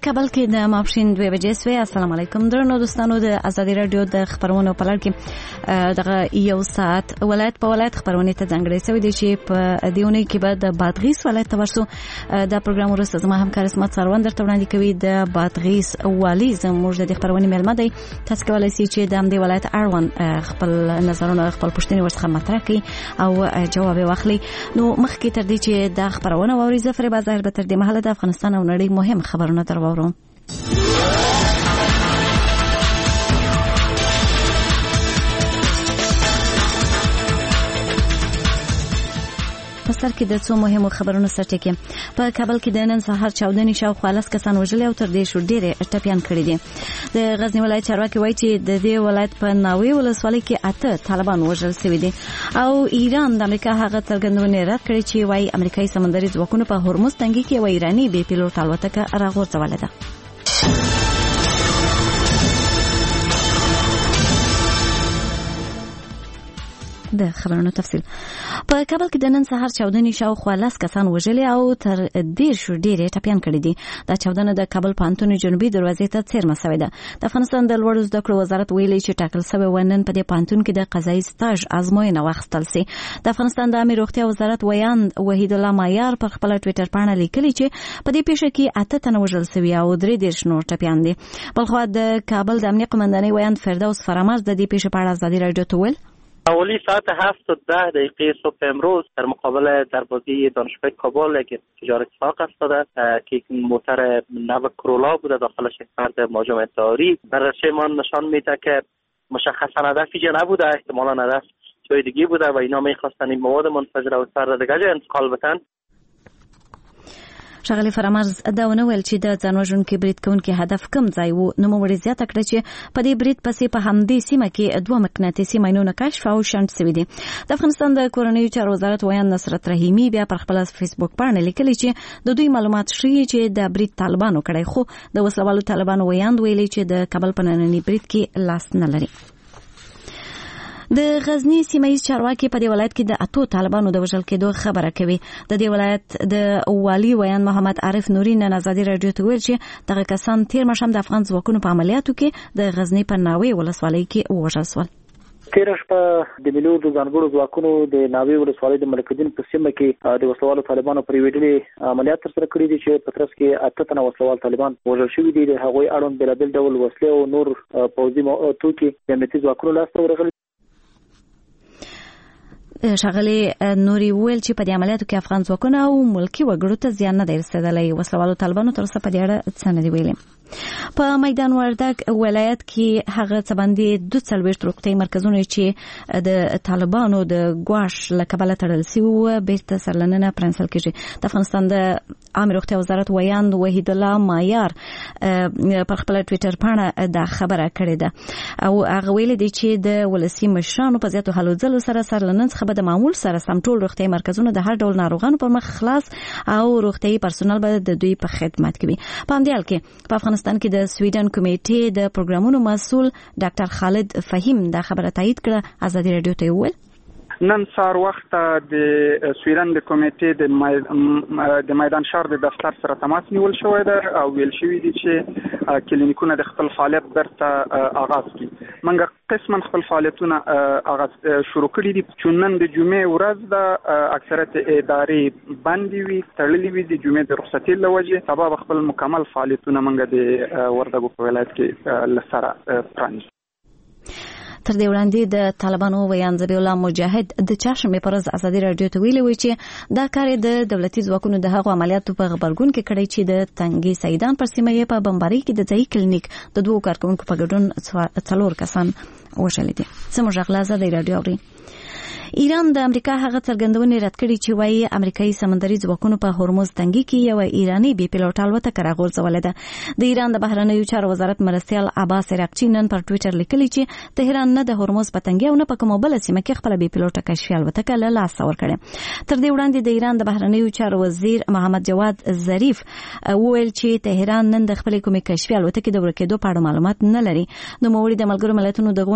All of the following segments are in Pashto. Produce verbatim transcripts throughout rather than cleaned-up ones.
کابل کې د ماپښین دوه بجې سوې. السلام علیکم درنو دوستانو، د ازادي رادیو د خبرونو په لړ کې دغه یو ساعت ولایت په ولایت خبرونه ته ځانګړي شوی دی چې په دیونه کې به د بادغیس ولایت ته ورسو. دا پروګرام ورسته زما همکار اسمت سروان درته وړاندې کوي. د بادغیس والی زموږ د خبرونې مېلمه دی. تاسو کولای شئ چې د همدې ولایت اړوند خپل نظرونه خپل پوښتنې ورڅخه مطرح کړئ او جواب یې واخلئ. نو مخکې تر دې چې دا خبرونه واورئ، زه فریبا ظاهر به تر دې مهاله د افغانستان او نړۍ مهم خبرونه در واورم. په سر کې د څو مهمو خبرونو سرټکی. په کابل کې د نن سهار چاودنې شاوخوا لس کسان وژلي او تر دې شو ډېرې ټپیان کړي دي. د غزنی ولایت چارواکي وایي چې د دې ولایت په ناوې ولسوالۍ کې اته طالبان وژل شوي دي. او ایران د امریکا هغه څرګندونې رد کړې چې وایي امریکایي سمندري ځواکونو په هرمز تنګي کې یوه ایراني بې پیلوټ الوتکه راغورځولې ده. د خبرونو تفصیل. په کابل کې د نن سهار چاودنې شاوخوا لس کسان وژلي او تر ډېر شو ډېرې ټپیان کړي دي. دا چاودنه د کابل پوهنتون جنوبي دروازې ته څیرمه شوې ده. د افغانستان د لوړو زده کړو وزارت ویلي چې ټاکل شوی و نن په دې پوهنتون کې د قضایي سټاژ ازموینه واخیستل سي. د افغانستان د عامه روغتیا وزارت ویاند وحید الله مایار پر خپل ټوئیټر باندې لیکلي چې په دې پیښه کې اته تنه وژل شوي او درې دېرش نور ټپیان دي. بلخو د کابل د امنیه قومندانۍ ویاند فردوس فرامرز د دې پیښې په اړه ازادي رادیو ته ویل: حوالی ساعت هفت و ده دقیقه صبح امروز در مقابل دروازه دانشگاه کابل یک انفجار اتفاق افتاده که یک موتر نو کرولا بوده، داخلش یک فرد مهاجم اداری. بررسی ما نشان میده که مشخصا هدف اینجا نبوده، احتمالا هدف جای دیگه بوده و اینا میخواستن این مواد منفجره و سر دیگه جا انتقال بدن. ښاغلي فرامرز دا ونه ویل چې د ځانوژونکي برید کوونکي هدف کم ځای و. نوموړي زیاته کړه چې په دې برید پسې په همدې سیمه کې دوه مقناطیسي ماینونه کشف او شنډ شوي دي. د افغانستان د کورنیو چارو وزارت ویاند نصرت رحیمي بیا پر خپل فیسبوک باندې لیکلي چې د دوی معلومات ښیي چې د برید طالبانو کړی، خو د وسلوالو طالبانو ویاند ویلي چې د کابل په ننني برید کې لاس نه لري. د غزنی سیمایي چارواکي په دې ولایت کې د اتو طالبانو د وژل کېدو خبره کوي. د دې ولایت د والی ویان محمد عارف نوري نن ازادي رادیو ته ویل چې دغه کسان تیر ماښام د افغان ځواکونو په عملیاتو کې د غزنی په ناوې ولسوالۍ کې ووژل شول. تیره شپه د ملي د ځانګړو ځواکونو د ناوې ولسوالۍ د ملکالدین په سیمه کې د وسلوالو طالبانو پر یوې ډلې عملیات ترسره کړي دي چې په ترڅ کې اته تنه وسلوال طالبان وژل شوي دي. د هغوی اړوند بېلابېل ډول وسلې او نور پوځي توکي د امنیتي ځواکونو لاسته ورغلي. ښاغلي نوري ویل چې په دې عملیاتو کې افغان ځواکونه او ملکي وګړو ته زیان نه دی رسېدلی. وسلوالو طالبانو تر اوسه په دې اړه څه نه دي ویلي. په میدان وردګ ولایت کې هغه څه باندې دوه څلوېښت روغتیايي مرکزونه چې د طالبانو د ګواښ له کبله تړل شوي وو بېرته سرلننه پرانیستل کېږي. د افغانستان د عامه روغتیا وزارت ویاند وحید الله مایار پر خپل ټوئیټر باندې دا خبره کړې ده او هغه ویلي دی چې د ولسي مشرانو په زیاتو هلو ځلو سره سرلنن څخه د معمول سره سم ټول روغتیايي مرکزونه د هر ډول ناروغانو پر مخ خلاص او روغتیايي پرسونل به د دوی په خدمت کې وي. په همدې حال کې په افغانستان کې د سویډن کمیټې د پروګرامونو مسؤل ډاکټر خالد فهیم دا خبره تایید کړه. ازادي رادیو ته ویل: نن سهار وخت د سویډن د کمیټې د د میدان شهر د دفتر سره تماس نیول شوی دی او ویل شوی دی چې کلینیکونه د خپل فعالیت برته آغاز کړي. موږ قسما خپل فعالیتونه آغاز شروع کړي دي چې نن د جمعې ورځ د اکثریت ادارې بندي وي، تړلې وي د جمعې د رخصتۍ له وجې. سبا خپل مکمل فعالیتونه موږ د وردګو په ولایت کې لسره پرانیستو. تر دې وړاندې د طالبانو ویاند ذبیح الله مجاهد د چهارشنبې پر ورځ ازادي رادیو ته ویلي وی چې دا کار د دولتي ځواکونو د هغو عملیاتو په غبرګون کې کړی چې د تنګي سیدان پر سیمه یې په بمبارۍ کې د ځایي کلینیک د دوو کارکونکو په ګډون څلور کسان وژلي دي. زموږ غږ له ازادي رادیو اوري. ایران د امریکا هغه څرګندونې رد کړې چې وایي امریکایي سمندري ځواکونو په هرمز تنګي کې یو ایراني بې پیلوټ الوتکه راغورځولې ده. د ایران د بهرنیو چارو وزارت مرستیال عباس عراقچي نن پر ټوئیټر لیکلي چې تهران نه د هرمز په تنګي او نه په کومه بله سیمه کې خپله بې پیلوټه کشفي الوتکه له لاسه ورکړې. تر دې وړاندې د ایران د بهرنیو چارو وزیر محمد جواد ظریف وویل چې تهران نن د خپلې کومې کشفي الوتکې د ورکېدو په اړه معلومات نه لري. نوموړي د ملګرو ملتونو د غونډې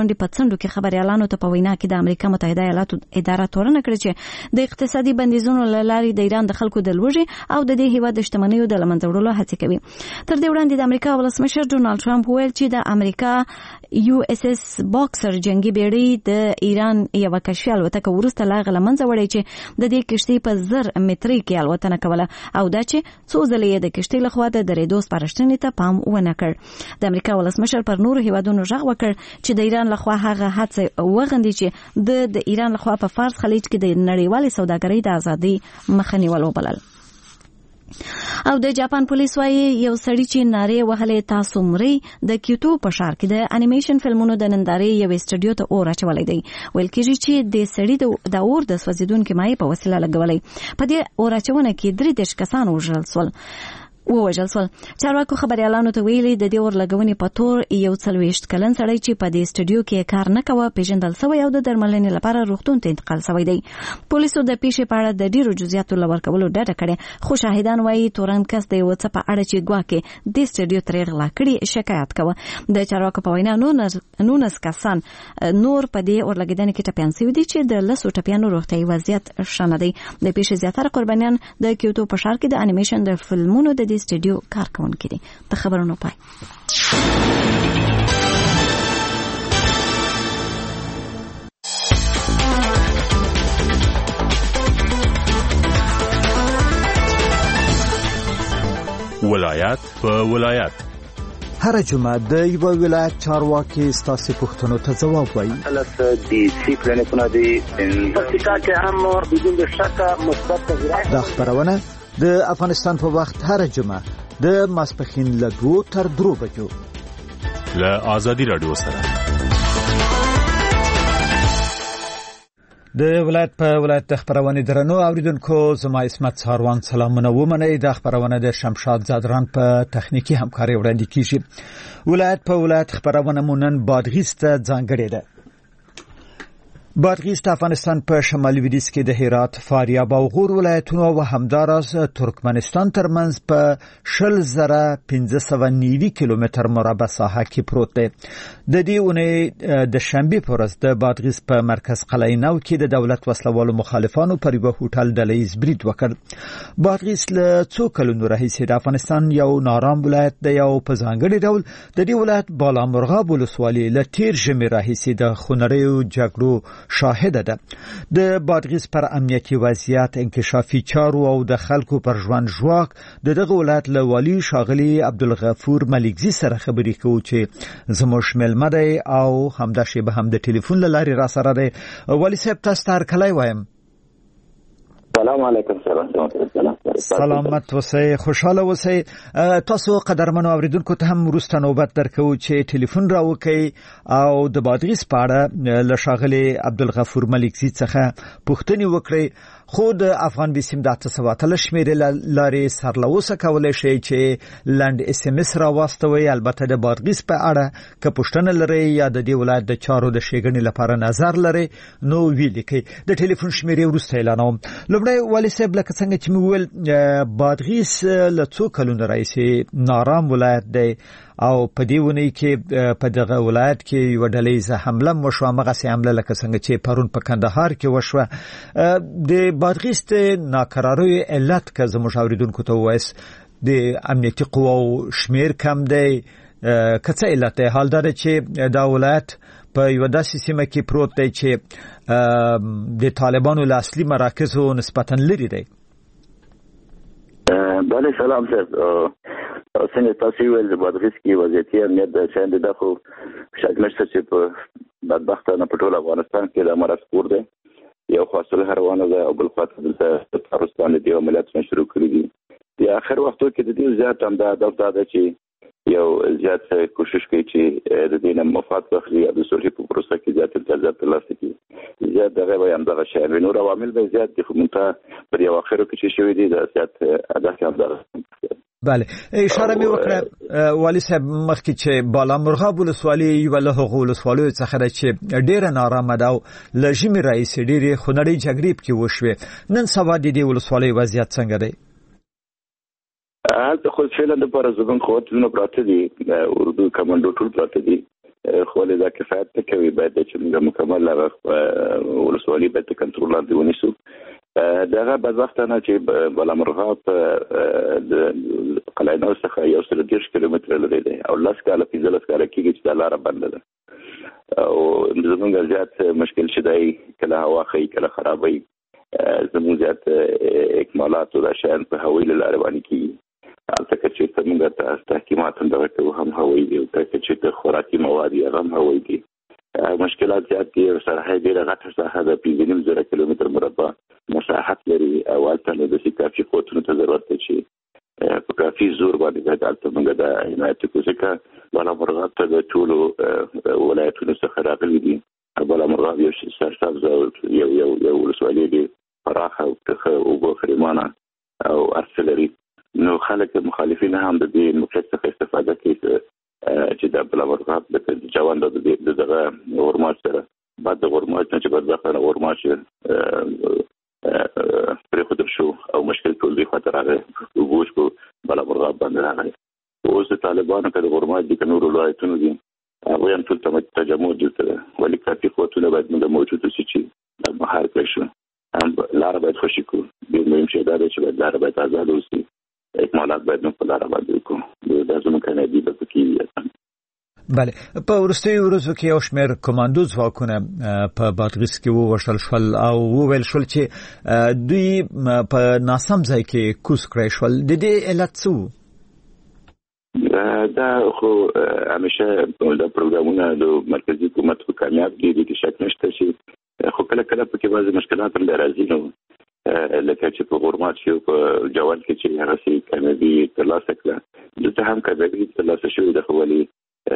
غونډې په څنډو کې خبريالانو ته په وینا کې د امریکا متحده ایالاتو اداره تورن کړې چې د اقتصادي بندیزونو له لارې د ایران د خلکو د لوږې او د دې هیواد د شتمنیو د لمنځه وړلو هڅې کوي. تر دې وړاندې د امریکا ولسمشر ډونالد ټرمپ ویل چې د امریکا یو اس اس باکسر جنگي بیړۍ د ایران یو کشفي الوتکه ورسته لاغ لمنځه وړي چې د دې کشتۍ په زر متري کې الوتنه کوله او دا چې څو ځلې د کشتۍ لخوا د درېدو سپارښتنې ته پام ونه کړ. د امریکا ولسمشر پر نورو هیوادونو غږ وکړ چې د ایران لخوا هغه هڅه وغندي چې د د ایران لخوا په فارس خلیج کې د نړیوالې سوداګرۍ د ازادۍ مخه نیول وبلل. او د جاپان پولیس وايي یو سړی چې نارې وهلې تاسو مري د کیوټو په ښار کې د انیمیشن فلمونو د نندارې یو استډیو ته اور اچولی دی. ویل کېږي چې د سړي د اور د سوځېدونکي مایع په وسیله لګولی. په دې اور اچونه کې درې دېرش کسان وژل سول ووژل سول. چارواکو خبريالانو ته ویلي د دې اور لګونې په تور یو څلوېښت کلن سړی چې په دې استډیو کې کار نه کوه پیژندل شوی او د درملنې لپاره روغتون ته انتقال شوی دی. پولیسو د پیښې په اړه د ډیرو جزئیاتو له ورکولو ډډه کړې، خو شاهدان وایي تورن کس د یو څه په اړه چې ګواکې د استډیو ترې غلا کړي شکایت کوه. د چارواکو په وینا نولس کسان نور په دې اور لګیدنې کې ټپیان شوي دي چې د لسو ټپیانو روغتیايي وضعیت ښه نه دی. د پیښې زیاتره قربانیان د کیوټو په ښار کې د انیمیشن د فلمونو د استډیو کارکونکي دي. د خبرونو پای. ولایت په ولایت هر جمعه د یو ولایت چارواکي ستاسو پوښتنو ته ځواب وایي. البته د سی پلانټونو د پاکستان کې هم بدون شک مثبت تغیرات. د خبرونه د افغانستان په وخت هر جمعه د ماسپخین له دوه تر درو بجو له آزادي رادیو سره. د ولایت په ولایت د خبرونه درنو اوریدونکو زما اسمت ساروان سلامونه ومنئ. د خبرونه د شمشاد زادران په تخنیکی همکاري وړاندې کیږي. ولایت په ولایت خبرونه مونن بادغیس ته ځانګړې ده. بادغیس د افغانستان په شمالي لویدیځ کې د هرات، فاریاب او غور ولایتونو او همداراز ترکمنستان ترمنځ په شل زره پنځه سوه نوي کیلومتر مربع ساحه کې پروت دی. د دې اونۍ د شنبه په ورځ د بادغیس په مرکز قلعه نو کې د دولت وسلوالو مخالفانو پر یو هوټل ډلهیز برید وکړ. بادغیس له څو کلونو راهیسې د افغانستان یو نارام ولایت دی او په ځانګړي ډول د دې ولایت بالامرغاب ولسوالي له تیر ژمي راهیسې د خونریو جګړو شاهد ده. د بادغیس پر امنیتي وضعیت، انکشافي چارو او د خلکو پر ژوند ژواک د دغه ولایت له والی شاغلی عبدالغفور ملکزی سره خبرې کوو چې زموږ مېلمه دی او همداشې به هم د ټلیفون له لارې را سره دی. والی صاحب تاسو ته هرکلی وایم. سلام علیکم. سلام سلامت اوسئ، خوشاله اوسئ. تاسو قدرمنو اوریدونکو ته هم وروسته نوبت درکو چې ټلیفون راوکړئ او د بادغیس په اړه له ښاغلي عبدالغفور ملکزي څخه پوښتنې وکړئ. خو د افغان بیسیم د اته سوه اتلس شمېرې له لارې سرلوسه کولی شئ چې لنډ اس ام اس راواستوئ. البته د بادغیس په اړه که پوښتنه لرئ یا د دې ولایت د چارو د ښېګڼې لپاره نظر لرئ نو ویې لیکئ. د ټلیفون شمېرې وروسته اعلانوم. لومړی والي صاحب، لکه څنګه چې مې وویل بادغیس له څو کلونو راهیسې نارام ولایت دی او په دې ونې کې په دغه ولایت کې یو ډلهیزه حمله وشوه، مغسې حمله لکه څنګه چې پرون په کندهار کې وشوه. د بادغیس د ناکراریو علت که زموږ اوریدونکو ته ووایاست، د امنیتي قواو شمیر کم دی که څه علت دی؟ حال دا ده چې دا ولایت په یو داسې سیمه کې پروت دی چې د طالبانو له اصلي مراکزو نسبتاً لرې دی. بله سلام صاحب. څنګه تاسو ویل د بادغیس کې وضعیتي امنیت د شاید دغه شکل شته چې په بدبختانه په ټول افغانستان کې د مرض کور دی. یو خاصه روانه ده او بل خاطر د پاکستان د عملیاتو شروع کړی دي. د اخر وختو کې د دې زیات هم دا د دا چې یو زیات کوشش کوي چې د دې نه مفاد واخلي او د صلح په پروسه کې زیات امتیازات ترلاسه کړي. زیات دغه وایي هم دغه شی وي. نور عوامل به زیات دي، خو مونږ پر یو اخر کې چې شوي دي د زیات هدف هم دغه. بله، اشاره مې وکړه والي صاحب مخکې چې بالامرغاب ولسوالي یوه له هغو ولسوالیو څخه ده چې ډېره نارامه ده او له ژمي راهیسې ډېرې خونړۍ جګړې پکې وشوې. نن سبا د دې ولسوالۍ وضعیت څنګه دی؟ هلته خو فعلا دپاره زموږ قوتونه پراته دي، اردو کمانډو ټول پراته دي. خو له کفایت نه کوي. باید چې موږ مکمل ولسوالي باید کنټرول لاندې ونیسو. دغه بدبختانه چې بالامرغاب د قلعه نو څخه یو سل دیرش کیلومتر لري دی او لاس کاله پنځلس کاله کېږي چې د لاره بنده ده او زموږ زیات مشکل شدی کله هوا خی کله خرابوي زموږ زیات اکمالات او د شان په هوایي لاره باندې کېږي. البته چې موږ تحقیقات هم دغه کوو هم هوایي دي او چې د خوراکي مواد یې هم هوایي دي. مشکلات زیات دي. سرحدي ډېره غټه ساحه ده، پنځه نیم زره کیلومتر مربع مساحت لري او هلته نو د کافي قوتونو ته ضرورت دی چې په کافي زور باندې باید هلته موږ د عنایت وکړو ځکه بالامرغاب ته د ټولو ولایتونو څخه راغلي دي. بالامرغاب یو سرسبزه یو یو یو ولسوالي دي پراخه او پخه اوبه خریمانه او ارڅ لري. نو خلک مخالفین هم د دې موقعیت څخه استفاده کوي چې د بالامرغاب د جوان د دغه غورماش سره بعد د غورماش نه چې بعد د غورماش پرې خودم شو او مشکل ټول دی خاطر راغی وګوش کو بالامرغاب باندې راغی. اوس د طالبانو په غورماش د نورو ولایتونو دي هغه هم ټول ته تجمع دلته ولی کافي قوتونه باید موږ موجود اوسي چې د بهر کې شو هم لار باید خوشی کو. د مهم شي دا چې باید لار باید آزاد اوسي. اکمالات باید نو په لاره باندې وکړو. دا زموږ کنه دی په کې. بله په ورستیو ورځو کې یو شمېر کمانډو ځواکونه په بادغیس کې ووشل شول او وویل شول چې دوی په ناسم ځای کې کوز کړی شول. د دې علت څه و؟ دا خو همیشه د پروګرامونو د مرکزي حکومت په کامیاب دي د شک نشته چې خو کله کله په کې بعض مشکلات هم راځي. نو لکه چې په غورماش یو په جوال کې چې هغه سي کامیابي ترلاسه کړه دلته هم کامیابي ترلاسه شوې ده خو ولې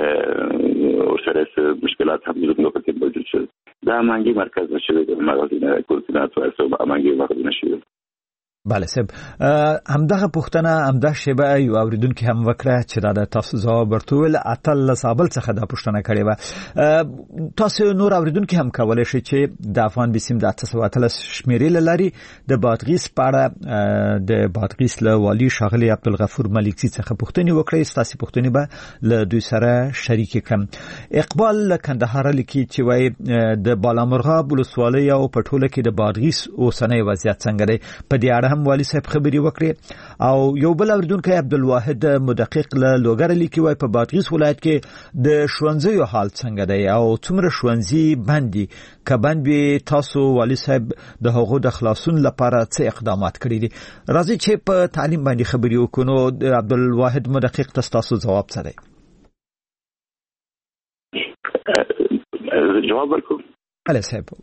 ورسره مشکلات هم زموږ په کې موجود شول. دا مانګي مرکز نشوي د مغازینه کوردینات ورسو مانګي مرکز نشوي. بله صاحب همدغه پوښتنه همدا شیبه یو اوریدونکو هم وکړه چې دا د تاسو ځواب ورتول اتل سابل څخه دا پوښتنه کړې و. تاسو نور اوریدونکو هم کولای شئ چې د افغان بسیم د تاسو اتل شمیرې لري د بادغیس پاړه د بادغیس له والی شاغلی عبدالغفور ملکزی څخه پوښتنه وکړئ. تاسو پوښتنه به له دوی سره شریک کړم. اقبال کندهار لیکي چې وای د بالامرغاب ولسوالۍ او پټوله کې د بادغیس اوسنۍ وضعیت څنګه دی. په دې هم والی صاحب خبري وکړي او یو بل اوریدونکو عبدالواحد مدقق له لوګر لیکي وای په بادغیس ولایت کې د شونځیو حال څنګه دی او څومره شونځي باندې کبند به تاسو والی صاحب د هغو د خلاصون لپاره څه اقدامات کړی دي. راځي چې په تعلیم باندې خبري وکړو. عبدالواحد مدقق تاسو جواب څه دی؟ جواب ورکوم. بله صاحب.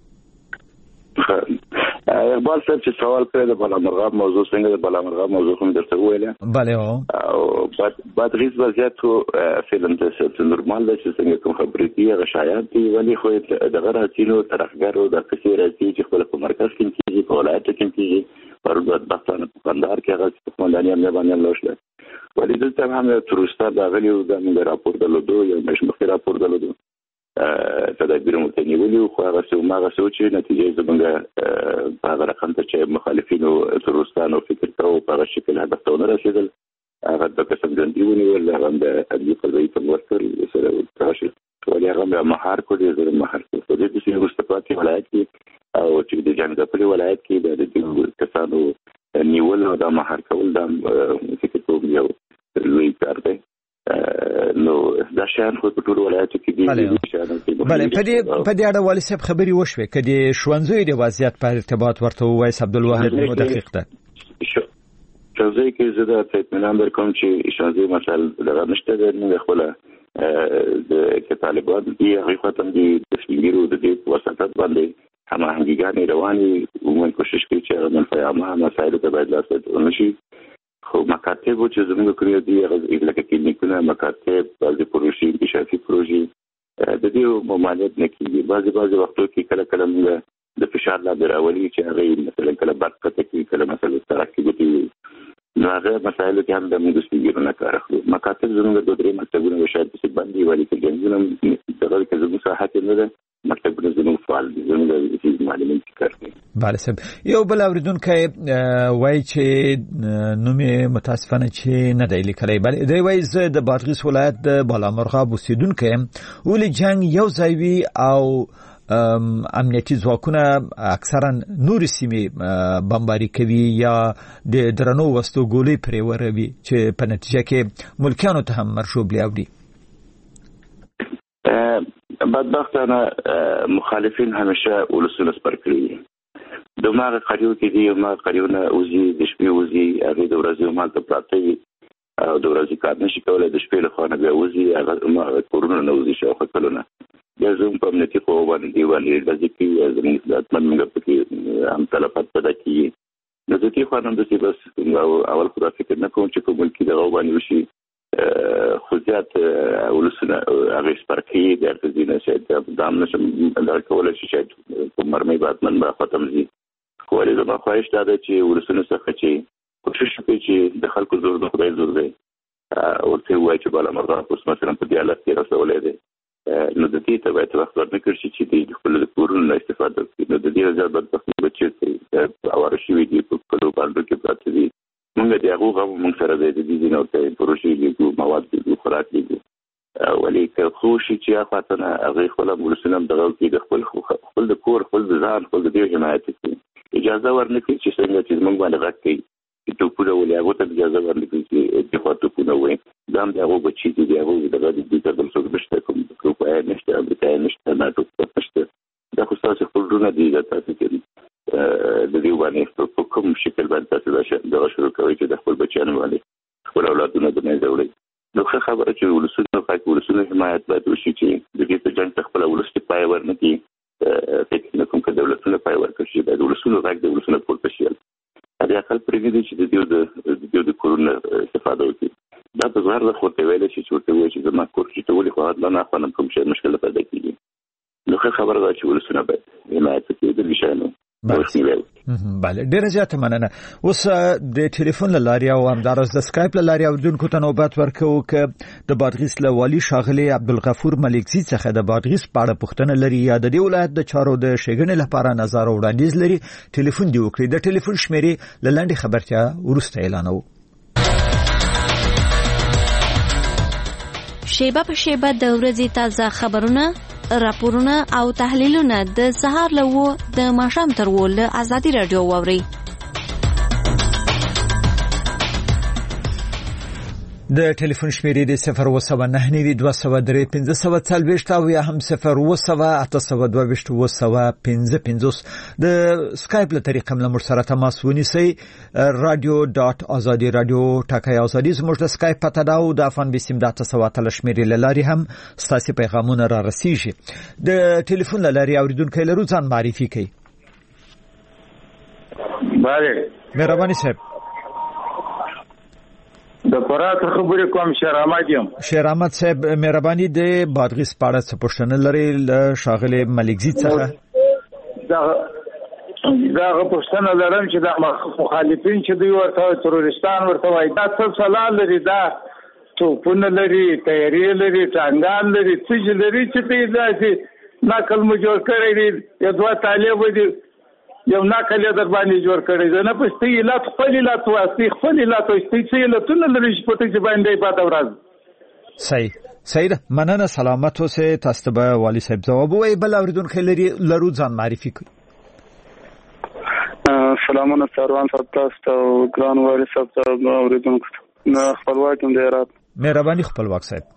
اقبال صاحب چې سوال کړی د بالامرغاب موضوع څنګه د بالامرغاب موضوع هم درته ویله. بله او بعد بادغیس وضعیت فعلا د نورمال دی چې څنګه کوم خبرې دي هغه شایعات دي ولی خو دغه راځینو طرفګرو د قصې راځي چې خپل په مرکز کې کېږي په ولایت کې کېږي پر بدبختانه په کندهار کې هغه په خپلواني هم نه باندې لوشله ولی دلته هم تروستا د غلي او د موږ راپور درلودو یو مشمخي راپور درلودو تدابیر متنیولي خو هغه څه ماغه څه چې نتیجه زمونږ په هغه رقم ته چې مخالفینو تروستانو فکر کاوه په هغه شکل هدف ته نه رسیدل. هغه د قسم ګندي ونیول هغه د ادبي قضایي په ورتل سره تراشل ولې هغه مهار کړی زره مهار کړی په دې چې مستقاطي ولایت کې او چې د جنګ په ولایت کې د دې کسانو نیول او د مهار کول د فکر کوم یو لوی کار دی. نو دا شان خو په ټول ولایتو کې دي. بله په دې په دې اړه والی صاحب خبري وشوي کدي شونځوي د وضعیت په ارتباط ورته وایي عبدالواحد مدقق ده. شونځوي کې زه د اطمینان درکوم چې شونځوي مثلا دغه نشته د موږ خپل د طالبان دی هغه ختم دي د سپینګیرو د دې وساتت باندې هماهنګي رواني او کوشش کوي چې د فیامه مسایل ته باید لاسته ونشي. خو مکاتب چې زموږ کړی دی هغه لکه کلینیکونه مکاتب بعضي پروژې انکشافي پروژې د دې ممانعت نه کیږي. بعضي بعضي وختو کې کله کله موږ د فشار لاندې راولي چې هغه مثلا کله برق قطع کوي کله مثلا ترقی کوي نو هغه مسایل کې هم د موږ ستګیرو نه کار اخلو. مکاتب زموږ د درې مکتبونو شاید څه باندې وایي چې جنګونه دغه کې زموږ صحت نه ده مکتبونه زموږ فعال دي زموږ د معلومین کار کوي. بله صاحب یو بل اوریدونکی وایي چې نوم یې متاسفانه چې نه دی لیکلی بلې دی وایي زه د بادغیس ولایت د بالامرغاب اوسېدونکی یم ولې جنګ یو ځای وي او امنیتي ځواکونه اکثرا نورې سیمې بمباري کوي یا د درنو وسلو ګولۍ پرې وروي چې په نتیجه کې ملکیانو ته هم مرشوبلي اوړي. بدبختانه مخالفین همیشه ولسونه سپر کړي د ماغه قریو کې دي ما قریونه اوزي د شپې اوزي هغه د ورځې مال ته پراته وي او د ورځې کار نشي کولای د شپې له خوا بیا اوزي هغه ما کورونه نه اوزي شو خپلونه د زوم په امنیتي خو باندې دی باندې د ځکه زموږ د اتمن موږ په هم تلفات پیدا کیږي د دې خو نن د څه بس اول خو فکر نه کوم چې په ملک کې د باندې وشي خو ځات ولسونه هغه سپارکي د ارتزینه چې د دام نشم د کولای شي چې په مرمۍ بعد من به ختم شي خو له ما خواهش ده چې ولسونه څخه چې کوشش وکړي چې د خلکو زور د خدای زور دی او ته وایي چې بالا مرغه اوس مثلا په دې حالت کې رسولې ده نو د دې ته باید وخت ورنکړ شي چې د خپل کورونو استفاده وکړي. نو د دې ځای باید په بچی ته اواره شي وي په کلو باندې کې پراته دي موږ د هغه غو موږ سره د دې نه ته پروژې لیکو مواد لیکو خوراک لیکو ولې که خو شي چې خاطر هغه خپل ولسونه دغه کې د خپل خپل د کور خپل د ځان خپل د دې حمایت کوي اجازه ورنکړي چې څنګه چې موږ باندې راکړي چې ټوپونه ولې هغه ته اجازه ورنکړي چې د خاطر ټوپونه وي دام د هغه بچی دي هغه دغه د دې تر څو بشته کوم کوپا نشته امریکا نشته ناتو نشته دا خو تاسو خپل ډونه دي تاسو کې د دې باندې په کوم شکل باندې تاسو دا شروع کوي چې د خپل بچیانو باندې خپل اولادونه د نه جوړي نو خبره چې ولسونه فاک ولسونه حمایت باید وشي چې د دې په جنګ خپل ولسته پای ورنکړي فکر نه کوم چې دولتونه پای ورکړي د ولسونو غږ د ولسونو پورته شي دا خپل پرېږدي چې د دې د دې کورونه استفاده وکړي دا په ظاهر د خپل ویل شي چې ورته وایي چې زما کور چې ولې خو حد نه خپل کوم شي مشکل پیدا کیږي نو خبره ده چې ولسونه باید حمایت وکړي د وشانو بله ډیره زیاته مننه. اوس د ټلیفون له لارې او همدارس د سکایپ له لارې اوریدونکو ته نوبت ورکوو چې د بادغیس له والي ښاغلي عبدالغفور ملکزي څخه د بادغیس په اړه پوښتنه لري یا د دې ولایت د چارو د ښېګڼې لپاره نظر او وړاندیز لري ټلیفون دی وکړي. د ټلیفون شمیرې له لنډې خبرتیا وروسته اعلانوو. شیبه په شیبه د ورځې تازه خبرونه راپورونه او تحلیلونه د سهار له و د ماښام تر و له آزادي رادیو واوري. د ټلیفون شمیرې د صفر اوه سوه نهه نوي دوه سوه درې پنځه سوه څلوېښت او یا هم صفر اوه سوه اته سوه دوه ویشت اوه سوه پنځه پنځوس. د سکایپ له طریقه هم له موږ سره تماس ونیسئ. رادیو ډاټ ازادي رادیو ټاکئ ازادي زموږ د سکایپ پته ده او د افغان بیسیم د اته سوه اتلس شمیرې له لارې هم ستاسې پیغامونه را رسیږي. د ټلیفون له لارې اوریدونکی لرو ځان معرفي کړئ. بله مهرباني صاحب د پرات خبرې کوم شیر احمد یم. شیر احمد صاحب مهرباني د بادغیس په اړه څه پوښتنه لري له ښاغلي ملکزي څخه؟ دا دا پوښتنه لرم چې د مخالفین چې دوی ورته تروریستان ورته وایي دا څه صلاح لري دا توپونه لري تیارې لري ټانګان لري څه لري چې دوی داسې نقل مو جوړ کړی دی یا دوه طالب دي یو نقل در باندې جوړ کړی دی نه پستی علت خپل علت واسطي خپل علت واسطي چې علتونه لري چې پته چې باندې پاته ورځ صحیح صحیح ده. مننه سلامت اوسئ. تاسو ته والي صاحب ځواب وایي. بل اوریدونکی لري لرو ځان معرفي کړئ. سلامونه سروان صاحب تاسو ته ګران والي صاحب ته اوریدونکو ته خپلواک هم د هرات مهرباني خپلواک صاحب.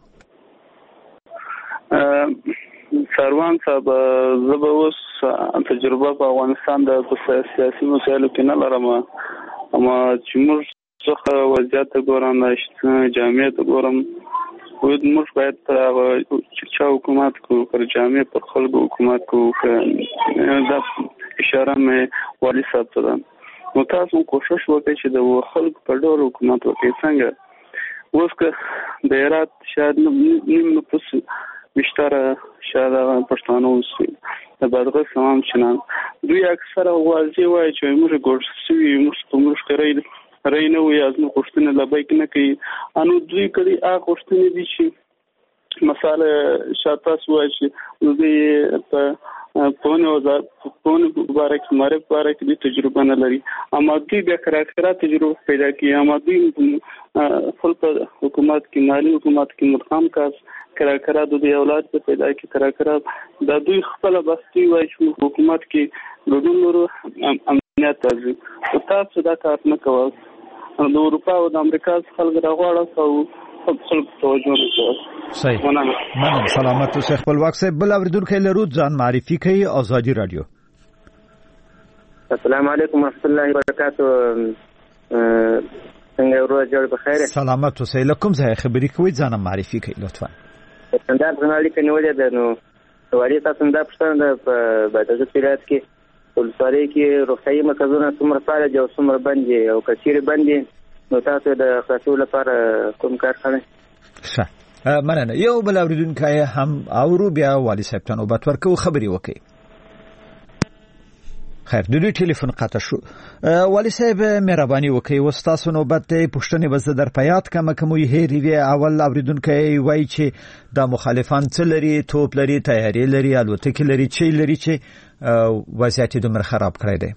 سروان صاحب زه به اوس تجربه په افغانستان د سیاسي مسایلو کې نه لرم اما چې موږ څخه وضعیت ګورم جامعه ته ګورم موږ باید چې چا حکومت کوو پر جامعه پر خلکو حکومت کوو دا اشاره مې والي صاحب ته ده نو تاسو کوشش وکړئ چې د خلکو په ډول حکومت وکړئ. څنګه اوس که د هرات شاید نیم نفوس بیشتره شاید پښتانه اوسي د بادغیس تمام چنان دوی اکثره واضح وایي چې موږ ګوښ سوي موږ په موږ کې رای نه وي از موږ غوښتنه لبیک نه کوي انو دوی کړي هغه غوښتنې دي چې مثلا شاته وایي چې دوی په په وزارت په مبارک مبارک مبارک دي تجربه نه لري اما دوی بیا کراکرا تجربه پیدا کوي اما دوی خپل حکومت کې مالی حکومت کې مدغم کاس کراکرا د اولاد په پیدا کې کراکرا د دوی خپل بستي وای چې حکومت کې ګډون لرو امنیت راځي او تاسو دا کار نه کوئ د اروپا او د امریکا خلک راغواړي او خپل توجه وکړي. صحیح. مننه. سلامت اوسئ. خپلواک صاحب بل اوریدونکو لرو ځان معرفي کوي. آزادي رادیو. السلام علیکم ورحمۃ اللہ وبرکاتہ. څنګه ورځ جوړ بخیر؟ سلامت اوسئ. لکم ځای خبري کوي ځان معرفي کوي لطفا. څنګه ځنالي کنيولې ده نو واري تاسو دا پښتنه په بدرګه پیرات کې ولسوالۍ کې روغتيایي مرکزونه څومره فعال دي او څومره بند دي او کثیر بند دي نو تاسو د خلاصولو لپاره کوم کار کوئ؟ ښه. مننه. یو بل اوریدونکو هم اورو بیا والي صاحب ته نوبت ورکو خبري وکړي. خیر د دې ټلیفون قطع شو. والي صاحب مهرباني وکړئ وستاسو نوبت ته پښتنې وز در پیات کما کوم هېری وی اول اوریدونکو وای چې د مخالفان څه لري توپ لري تیاری لري الوتکې لري چې لري چې وضعیت دومره خراب کړی دی.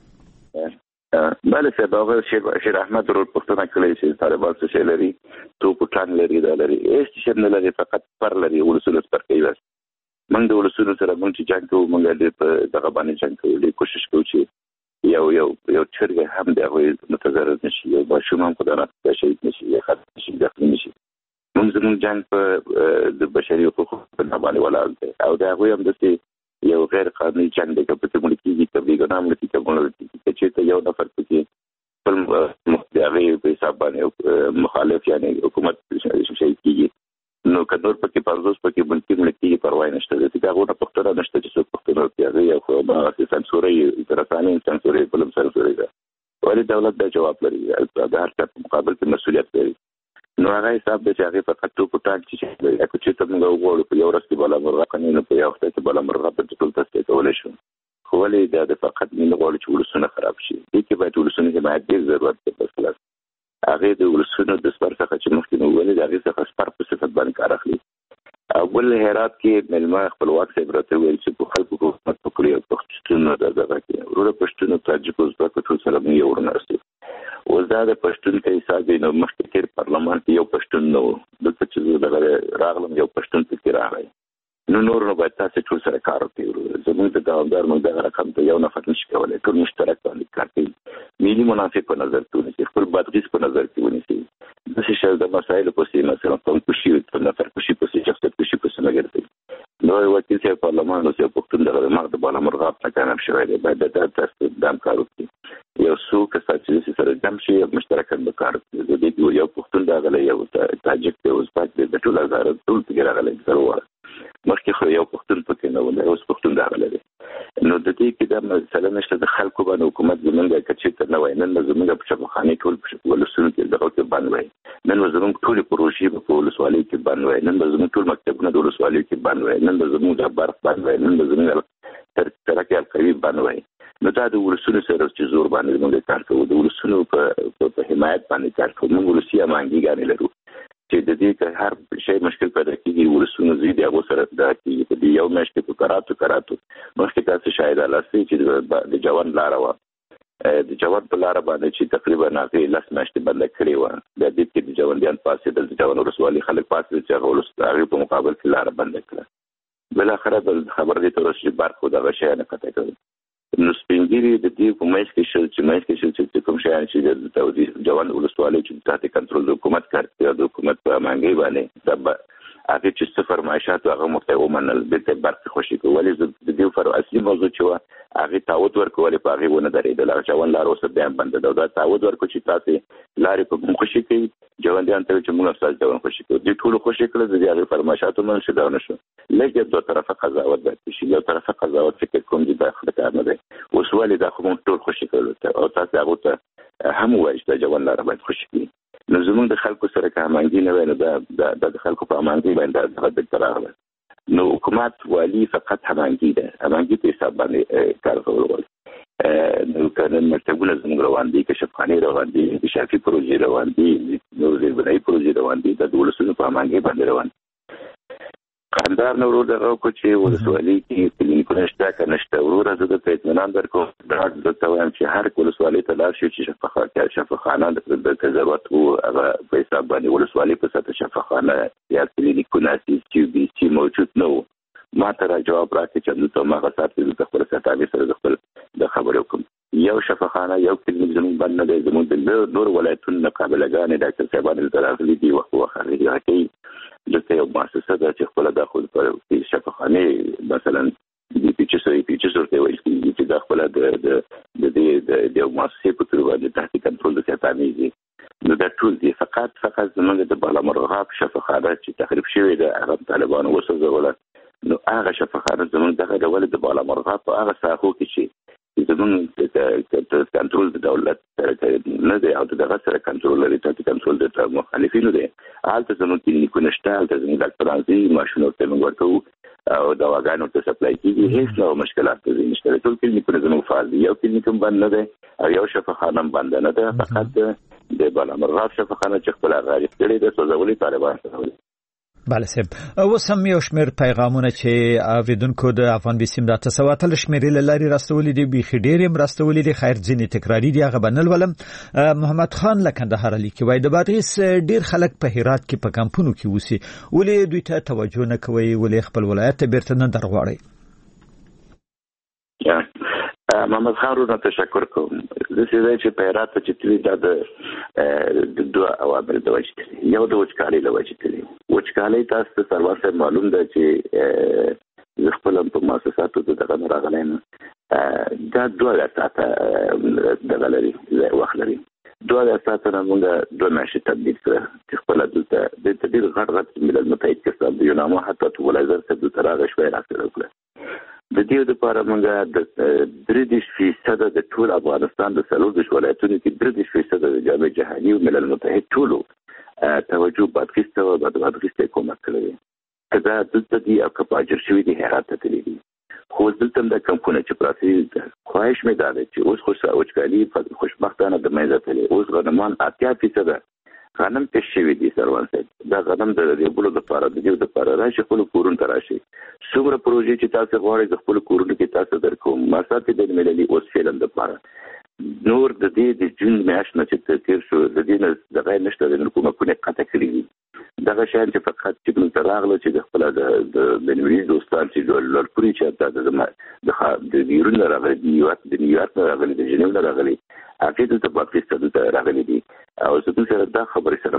بله صاحب هغه شیر احمد ورور پښتنه کړی چې طالبان څه شي لري توپ ټان لري دا لري هیڅ شي نه لري فقط پر لري ولسونه پر کوي بس. موږ د ولسونو سره موږ چې جنګ کوو موږ د دغه باندې جنګ کوو د کوشش کوو چې یو یو یو چرګ هم د هغوی متضرر نشي یو ماشوم هم خدای نه شهید نشي یا خطر نشي داخلي نشي. موږ زموږ جنګ په د بشري حقوقو په باندې ولاړ دی او د هغوی هم داسې یو غیر قانوني جنګ دی که په ملکي وي که بېګناه ملکي که ملکي که چېرته یو نفر پکې خپل د هغې په حساب باندې مخالف یعنې حکومت شهید کېږي نو که نور پکې پنځوس پکې ملکي ملکي پروا یې نشته ځکه هغو نه پوښتنه نشته چې څوک پوښتنه وکړي هغې یو خو هغسې سنسورۍ د رسانۍ سنسورۍ بل هم سنسورۍ ده ولې دولت دا جواب لري د هر چا په مقابل کې مسؤلیت لري نو هغه حساب دی چې هغې فقط توپ ټانک چې لري که چېرته موږ وغواړو په یو ورځ کې بله مرغه کنې نو په یو وخت کې بله مرغه په ټول تصفیه کولی شو خو ولې دا د فقط مینه غواړو چې ولسونه خراب شي دې کې باید ولسونو حمایت ډېر ضرورت دی بس خلاص هغې د ولسونو د سپر څخه چې مخکې نو ولې د هغې څخه سپر په صفت باندې کار اخلي او بل هرات کې مېلمه خپلواک صاحب راته ویل چې په خلکو حکومت وکړي او پښتون د دغه کې وروره پښتون تاجک ازبک ټول سره موږ یو ورنه رسېږو اوس دا د پښتون ته حساب دی نو مخکې تېر پارلمان کې یو پښتون نه و دلته چې زه دغه راغلم یو پښتون پکې راغی نو نور نو باید تاسې ټول سره کار وکړي زموږ د دوامدار موږ دغه رقم ته یو نفر نشي کولی ټول مشترک باندې کار کوي ملي منافع په نظر کې ونیسي خپل بادغیس په نظر کې ونیسي داسې شی د مسایلو پسې مثلا قومکشي نفر کشي پسې شخصیت کشي پسې نه ګرځي نو وکیل صاحب پارلمان اوس یو پښتون دغه د مغز بالا مرغاب نه کامیاب شوی دی باید دا تاسو دام کار وکړي یو څو کسان چې سره جمع شي مشترکاً به کار وکړي د دې یو پښتون دغه یو تاجک دی ازبک دی د ټول هزار ټول پکې راغلی ضرور مخکې خو یو پښتون پکې نه و اوس پښتون راغلی دی نو د دې کې دا مسله نشته د خلکو باندې حکومت زمونږ که چېرته نه وای نن به زمونږ په شفاخانې ټول په ولسونو کې دغه کې بند وای نن به زمونږ ټولې پروژې به په ولسوالیو کې بند وای نن به زمونږ ټول مکتبونه د ولسوالیو کې بند وای نن به زمونږ د برق بند وای نن به زمونږ ترکې القوي بند وای نو دا د ولسونو سره چې زور باندې زمونږ کار کوو د ولسونو په حمایت باندې کار کوو موږ ولسي امانګیګانې لرو چې د دې که هر شی مشکل پیدا کېږي ولسونو زی د هغو سره دا کېږي په دې یو میاشت کې په کراتو کراتو مخکې تاسو شاید لاسي چې د جوان لاره وه د جوان په لاره باندې چې تقریبا هغې لس میاشتې بنده کړې وه بیا دې کې د جوندیان پاسېدل د جوان ولسوالي خلک پاسېدل چې هغه هغې په مقابل کې لاره بنده کړه بالاخره بل خبر دې ته ورسېږي برق خو دغه شیانه قطع کوي نو سپین ږیري د دې په منځ کې شل چې منځ کې شل چې کوم شیان چې د توضیح جوان ولسوالۍ چې تحت کنټرول د حکومت کار کوي د حکومت په امانګۍ باندې دا هغه چې څه فرمایشات هغه مرته ومنل د برق خوشي کول د دې فر اصلي موضوع چې هغه تعهد ورکول په هغه ونه درېدل هغه جوان لار اوس بیا بند ده دا تعهد ورکو چې تاسو لارې په کوم خوشي کوي جوندیان ته چې موږ تاسو جوان خوشي کوو د ټول خوشي کړل د هغه فرمایشاتو من شي دا نشو لکه دوه طرفه قضاوت ده چې یو طرفه قضاوت فکر کوم دي داخله کار نه دی اوس ولې دا کوم ټول خوشي کړل او تاسو هغه ته هم وایي چې جوان لار باید خوشي کوي نو زموږ د خلکو سره که امانګي نه وای نو دا د خلکو په امانګي باندې دغه بهتر راغله نو حکومت والی فقط امانګي ده امانګي په حساب باندې کار کول غواړي نو کنه مکتبونه زموږ روان دي کشفخانې روان دي انکشافي پروژې روان دي نو زیربنایي پروژې روان دي د ولسونو په امانګي باندې روان قندار نو ورو دغه کو چې ولسوالۍ کې کلینیکونه شته کنه شته ورو زه د اطمینان درکوم دا د توان چې هر ولسوالۍ ته لاړ شي چې شفاخانه شفاخانه د ضرورت وو هغه په حساب باندې ولسوالۍ په سطح شفاخانه یا کلینیکونه چې بي سي موجود نو ما ته جواب راکړي چې نو ما غواړم چې د خپل ستابي سره د خپل د خبرو کوم یو شفاخانه یو کلینیک زموږ باندې د زموږ د نور ولایتونو قابلګان ډاکټر صاحبانو تراغلي دي وخت وخت راځي دغه یو مؤسسه د چې خپل داخل پر شفاخانه مثلا د پیچسوي پیچسور ته وایي چې د خپل د د د د مؤسسې په تور باندې تحت کنټرول د ستامي دي نو دا ټول دي فقط فقط زموږ د بالامرغاب شفاخانه چې تخریب شوی د عرب طالبانو وسوځول نو هغه شفاخانه زموږ دغه ډول د بالامرغاب په هغه ساحو کې چې زموږ د کنټرول د دولت سره نه دی او دغه سره کنټرول لري ته کنټرول د مخالفینو دی حالت زموږ کلینیکونه شته د زموږ ډاکټرانو دي ماشینو ته موږ ورکو او دواګانو ته سپلای کیږي هیڅ نو مشکلات نشته ټول کلینیکونه زموږ فعال دي یو کلینیک باندې نه دی او یو شفاخانه باندې نه ده فقط د بالامرغاب شفاخانه چې خپل غاړي کړي د سوزولي طالبان سره بله صاحب اوس هم یو شمېر پیغامونه چې اوریدونکو د افغان بیسیم د تسواتل شمېرې له لارې راستولي دي بیخي ډېر هم راستولي دي خیر ځینې تکراري دي هغه به نه لولم محمد خان له کندهاره لیکي وایي د بادغیس ډېر خلک په هرات کې په کمپونو کې اوسي ولې دوی ته توجه نه کوي ولې خپل ولایت ته بیرته نه درغواړي محمد خان ورته تشکر کوم د سیده چې په هرات کې تللی دا د دوه عوامل د وجې یو د وچکالۍ له وجې وچکالۍ تاسو ته سرواسه معلوم ده چې خپل په مؤسساتو د دغه راغلی دا دوه ساعته دغه لري وخت لري دوه ساعته موږ دوه میاشتې تبدیل کړه چې خپل دلته د تدبیر غټ غټ ملل متحد کې صاحب یو نامه حتی ټول ځر څه د تراغ شوي راځي د دې لپاره موږ د درې دېرش فیصد د ټول افغانستان د څلور دېرش ولایتونو کې درې دېرش فیصد د جامع جهاني او ملل متحد ټولو توجه بادغیس ته بادغیس ته کومک کړی دا دلته دی او کپاجر شوی دی هرات ته تللی خو دلته د کمپونه چې پراسي خواهش مې ده چې اوس خو اوچکالي خوشبختانه د مېزه تللی اوس غنمان اتیا فیصد غنم پېښ شوی دي سروان صاحب دا غنم د ریبلو لپاره د دې لپاره راشي خپل کورون ته راشي څومره پروژې چې تاسو غواړئ د خپل کورونو کې تاسو درکوم ماساتې د ملي اوس فلم لپاره نور د دې د جون میاشت نه چې تیر شو د دې نه د غیر نشته د کومه کونه قطع کړی دغه شان چې فقط چې موږ راغله چې د خپل د د نوي دوستان چې لور پوری چې د د بیرون راغلي د نیویارک د نیویارک راغلي د جنیو راغلي اکید ته په پاکستان ته راغلي دي او زه سره دا خبرې سره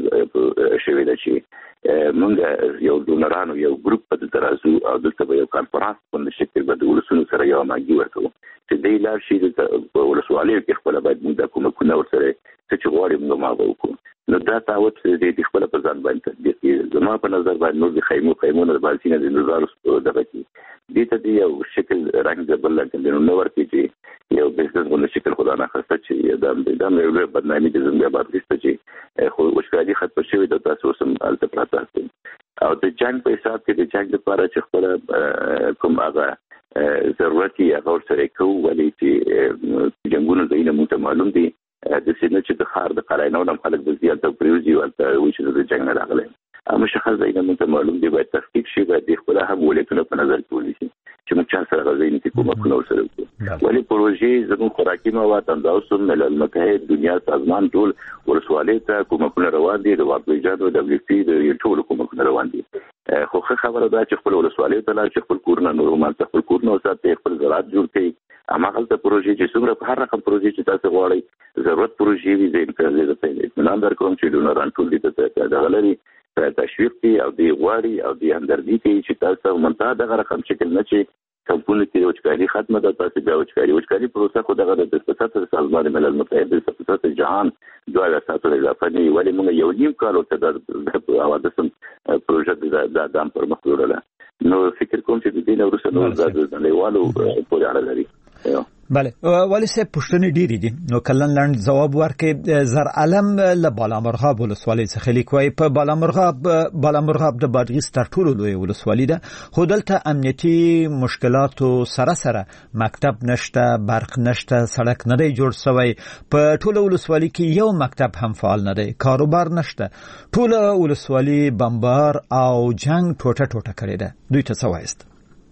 په شوي ده چې موږ یو ډونرانو یو ګروپ په ترازو او دلته یو کانفرنس په شکل باندې ولسونو سره یو ماګي ورکو چې د لار شي د ولسوالۍ کې خپل باید موږ د کومه کو نور سره چې غواړي موږ ما وکړو نو دا تاوت د خپل په ځان باندې تدبیر زما په نظر باندې نور د خیمو خیمونه د بالسینه د نظر دغه کې دې ته دی یو شکل رنگ د بل لکه نو ورته چې یو بزنس غو شکل خدا نه خسته چې د د یو برنامه د زموږ بعد کېسته چې خو وشکالي خط په شوی د تاسو سم الته پراته او د جنگ په حساب کې د جنگ لپاره چې خپل کوم هغه ضرورتي هغه سره کوو ولې چې جنگونو د اینه مو معلوم دي د سینې چې د خار د قراینو د خلک د زیاته پریوزي ورته وي چې د جنگ نه راغلي اما شخص دینه مو معلوم دی باید تحقیق شي باید خپل هم ولایتونه په نظر کې ونیسي چې موږ چا سره غوښتنې چې کومه کومه سره وکړو ولی پروژې زموږ خوراکي مواد اندازو ملل متحد دنیا سازمان ټول ورسوالۍ ته کومه کومه روان دي د واقعي جادو د دبليو پی د ټول کومه کومه روان دي خو خبره ده چې خپل ورسوالۍ ته لا چې خپل کورونه نورمال خپل کورونه ساتي خپل زراعت جوړ کړي اما غلطه پروژې چې څومره په هر رقم پروژې چې تاسو غواړئ ضرورت پروژې وي د امکان لري په نام در کوم چې ډونران ټول دي ته د غلري تشویق دي او دی غواړي او دی همدردي کوي چې تاسو منتها دغه رقم شکل نه چې کمپونه کې وچکالي ختمه ده تاسو بیا وچکالي وچکالي پروسه خو دغه د سپورت سازمان ملل متحد د سپورت جهان دوه ساتل اضافه نه ولی موږ یو نیم کال ورته د اوادسم پروژه د دام پر مخ وروړه نو فکر کوم چې د دې نورسه نو د نړیوالو پورې اړه لري بله ولی سه پښتنې ډېری دي نو کلن لاند جواب ورکړي زر علم له بالامرغاب ولسوالۍ څخه لیکوي په بالامرغاب بالامرغاب د بادغیس تر ټولو لوی ولسوالۍ ده خو دلته امنیتي مشکلات سره سره مکتب نشته برق نشته سړک نه دی جوړ شوی په ټولو ولسوالۍ کې یو مکتب هم فعال نه دی کاروبار نشته ټولو ولسوالۍ بمبار او جنگ ټوټه ټوټه کړې ده دوی ته څه وایست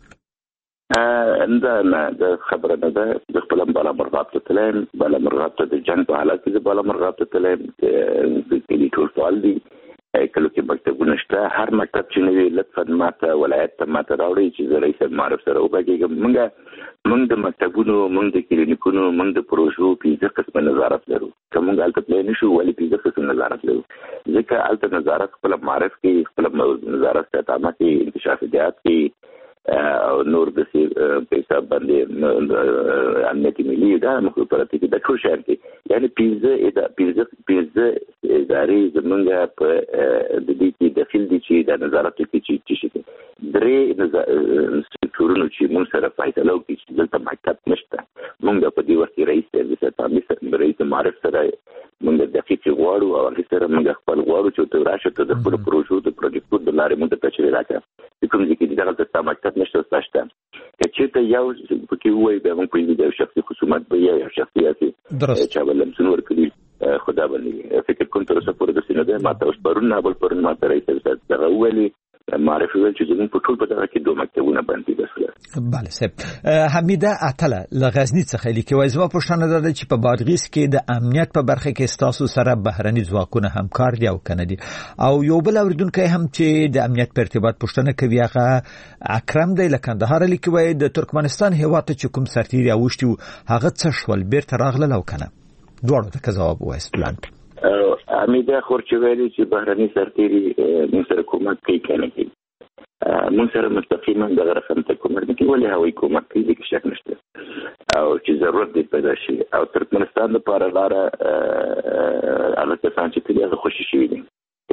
دا نه د خبره نه ده د خپل بالامرغاب ته تلم بالامرغاب ته د جنگ په حالت کې بالامرغاب ته تلم د کلی ټول فعال دي کله کې مکتبونه شته هر مکتب چې نوی لطفا ماته ولایت ته ماته راوړي چې زه رئیس معرف سره وبګم موږ موږ د مکتبونو موږ د کلینیکونو موږ د پروژو په قسمه نظارت لرو کوم غلطه پلان نشو ولی په قسمه نظارت لرو ځکه الته نظارت خپل معرف کې خپل نظارت ته تامه کې انکشافات کې او نور د سی په حساب باندې امنیتي ملي دا مخابراتي د ټول شهر کې یعنی پیزه ادا پیزه پیزه اداري زمونږه په د دې کې داخل دي چې د نظارت کې چې شي درې سکتورونو چې موږ سره فایده لو کې دلته مکتب نشته موږ په دې وخت رئیس سرویس تامه رئیس معرف سره موږ د دقیق غواړو او هغه سره موږ خپل غواړو چې ته راشه ته د خپل پروژو د پروجیکټو د لارې موږ ته چیرې راکړه کوم ځکه چې دغه ته مکتب نشته ساشته چې ته یو پکې وای به موږ په دې د شخصي خصومت به یا شخصیتي چې ولهم څنور کړی خدا باندې فکر کوم تر اوسه پورې د سینده ما ته اوس پرون نه بل پرون ما ته رئیس دغه ویلي معرفي ول چې زموږ په ټول په دغه کې دوه مکتبونه باندې بسله بله سب حمیده عتله لغزنی څخه لیکي زما پوښتنه ده چې په بادغیس کې د امنیت په برخه کې تاسو سره بهرني ځواکونه همکار دي او کنه دي او یو بل اوریدونکو هم چې د امنیت په ارتباط پوښتنه کوي هغه اکرم دی له کندهار لیکي د ترکمنستان هیواد ته کوم سرتیری اوشتي هغه څه شول بیرته راغله او کنه دوړو ته جواب وایست لاند امیده خورچویلی چې بهرني سرتیری موږ سره کومک کوي کنه کوي موږ سره مستقیما د رقم ته کومک کوي ولې هوایي کومک کوي چې شک نشته او چې ضرورت دی پیدا شي او ترکمنستان لپاره لاره هغه کسان چې کلیه خوشي شي دي